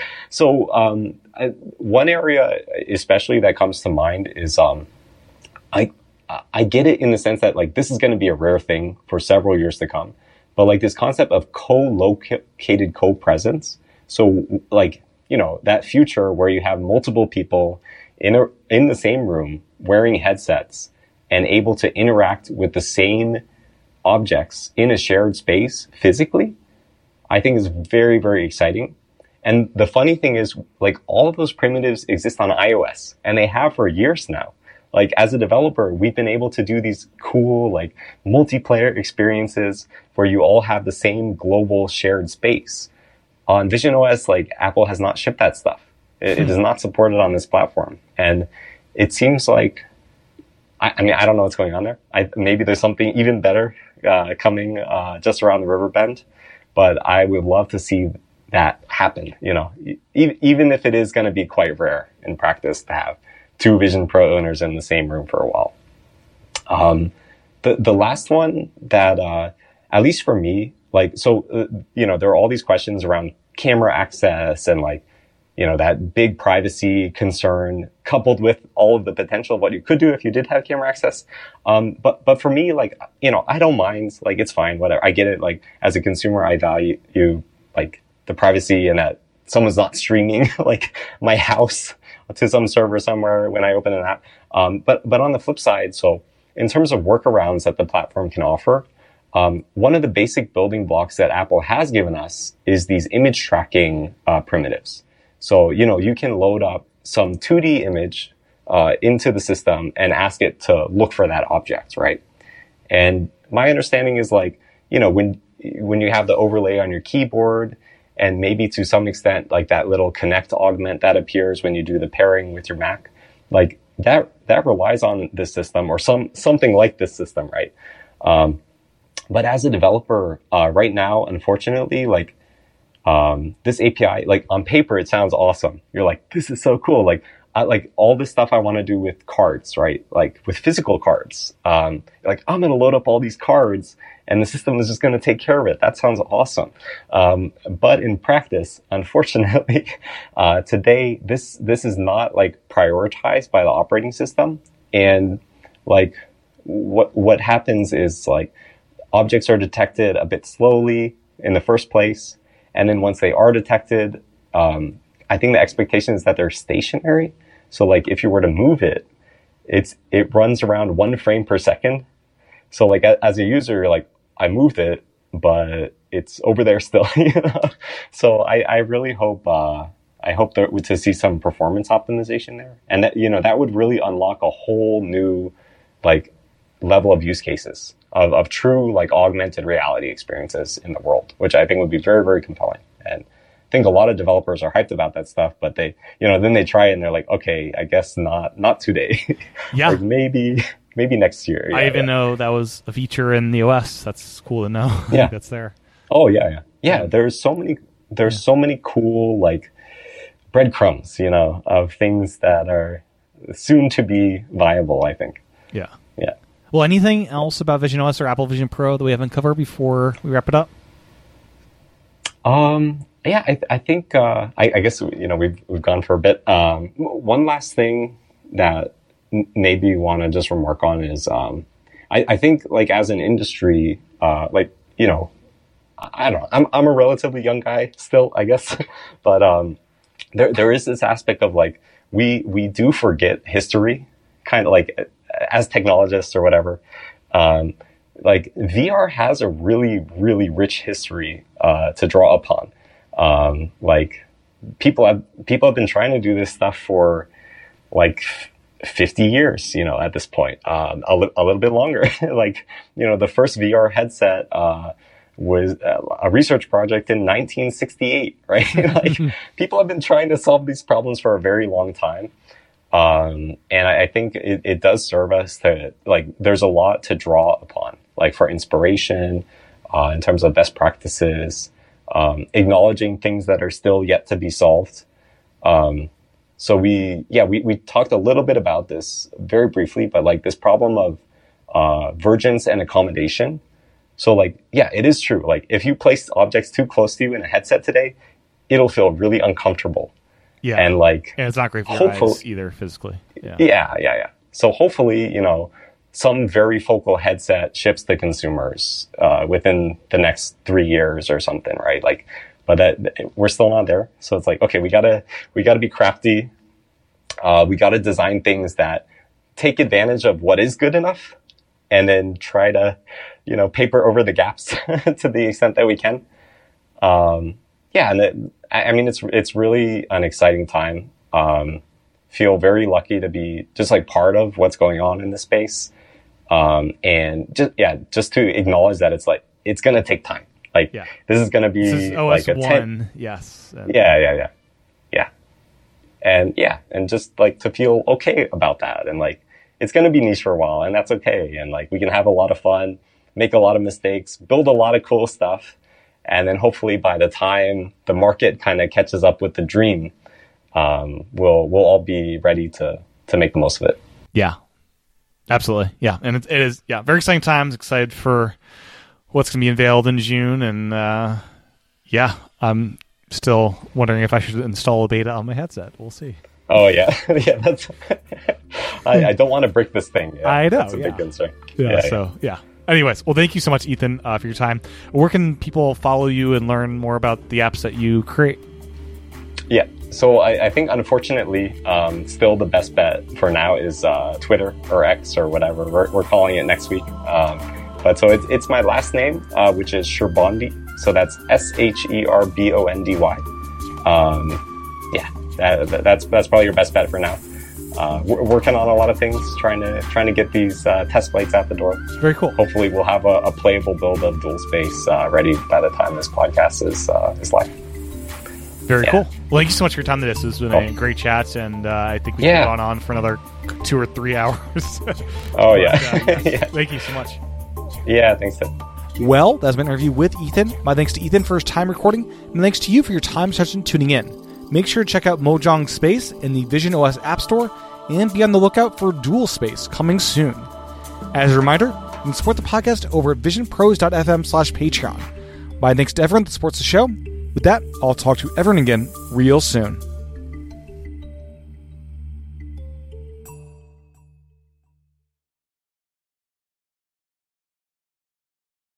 One area especially that comes to mind is I get it in the sense that like this is going to be a rare thing for several years to come. But like this concept of co-located co-presence. So like, that future where you have multiple people in the same room wearing headsets and able to interact with the same objects in a shared space physically, I think is very, very exciting. And the funny thing is, like, all of those primitives exist on iOS, and they have for years now. Like, as a developer, we've been able to do these cool, like, multiplayer experiences where you all have the same global shared space. On VisionOS, like, Apple has not shipped that stuff. It is not supported on this platform. And it seems like, I don't know what's going on there. Maybe there's something even better coming just around the river bend, but I would love to see that happen, even if it is going to be quite rare in practice to have two Vision Pro owners in the same room for a while. The last one that, at least for me, like, there are all these questions around camera access and like, that big privacy concern coupled with all of the potential of what you could do if you did have camera access. But for me, like, I don't mind, like, it's fine, whatever. I get it. Like, as a consumer, I value like the privacy and that someone's not streaming like my house to some server somewhere when I open an app. But on the flip side, so in terms of workarounds that the platform can offer, one of the basic building blocks that Apple has given us is these image tracking primitives. So, you can load up some 2D image into the system and ask it to look for that object, right? And my understanding is like, when you have the overlay on your keyboard and maybe to some extent like that little connect augment that appears when you do the pairing with your Mac, like that relies on this system or something like this system, right? But as a developer, right now, unfortunately, like, this API, like on paper, it sounds awesome. You're like, this is so cool. Like, like all this stuff I want to do with cards, right? Like with physical cards. Like I'm going to load up all these cards and the system is just going to take care of it. That sounds awesome. But in practice, unfortunately, today, this is not like prioritized by the operating system. And like what happens is like objects are detected a bit slowly in the first place. And then once they are detected, I think the expectation is that they're stationary. So like if you were to move it, it runs around 1 frame per second. So like as a user, you're like, I moved it, but it's over there still. So I really hope to see some performance optimization there, and that that would really unlock a whole new like level of use cases of true like augmented reality experiences in the world, which I think would be very, very compelling. And I think a lot of developers are hyped about that stuff, but they, then they try it and they're like, okay, I guess not today. Yeah. Like maybe next year. I even know that was a feature in the OS. That's cool to know. Yeah. That's there. Oh yeah. There's so many cool like breadcrumbs, of things that are soon to be viable, I think. Yeah. Yeah. Well, anything else about Vision OS or Apple Vision Pro that we haven't covered before we wrap it up? Yeah, I think, I guess, we've gone for a bit. One last thing that maybe want to just remark on is, I think like as an industry, I don't know, I'm a relatively young guy still, I guess, but, there is this aspect of like, we do forget history, kind of like as technologists or whatever. Like VR has a really, really rich history, to draw upon. Like people have been trying to do this stuff for like 50 years, at this point, a little bit longer. Like, the first VR headset, was a research project in 1968, right? Like people have been trying to solve these problems for a very long time. And I think it does serve us to, like, there's a lot to draw upon, like for inspiration, in terms of best practices, acknowledging things that are still yet to be solved. So we talked a little bit about this very briefly, but like this problem of, vergence and accommodation. So like, yeah, it is true. Like if you place objects too close to you in a headset today, it'll feel really uncomfortable. Yeah. And like, and it's not great for your eyes either physically. Yeah. So hopefully, some very focal headset ships to consumers, within the next 3 years or something, right? Like, but we're still not there. So it's like, okay, we gotta be crafty. We gotta design things that take advantage of what is good enough and then try to, paper over the gaps to the extent that we can. And it's really an exciting time. Feel very lucky to be just like part of what's going on in this space. And just to acknowledge that it's going to take time. Like, this is going to be OS like a 1, yes. Yeah. And just like to feel okay about that. And like, it's going to be niche for a while and that's okay. And like, we can have a lot of fun, make a lot of mistakes, build a lot of cool stuff. And then hopefully by the time the market kind of catches up with the dream, we'll all be ready to make the most of it. Yeah, absolutely. Yeah. And it is, very exciting times. Excited for what's going to be unveiled in June. And, I'm still wondering if I should install a beta on my headset. We'll see. Oh yeah. That's, I don't want to break this thing. Yeah, I know. That's a big concern. Yeah. Anyways, well, thank you so much, Ethan, for your time. Where can people follow you and learn more about the apps that you create? Yeah. So I think, unfortunately, still the best bet for now is Twitter or X or whatever. We're calling it next week. But so it's my last name, which is Sherbondy. So that's Sherbondy. That's probably your best bet for now. We're working on a lot of things, trying to get these test flights out the door. Very cool. Hopefully, we'll have a playable build of Dual Space ready by the time this podcast is live. Very cool. Well, thank you so much for your time today. This has been a great chat, and I think we could have gone on for another 2 or 3 hours. Thank you so much. Yeah, thanks, Ted. Well, that's been an interview with Ethan. My thanks to Ethan for his time recording, and thanks to you for your time, attention, tuning in. Make sure to check out Mojang Space in the Vision OS App Store, and be on the lookout for Dual Space coming soon. As a reminder, you can support the podcast over at visionpros.fm/Patreon. My thanks to everyone that supports the show. With that, I'll talk to everyone again real soon.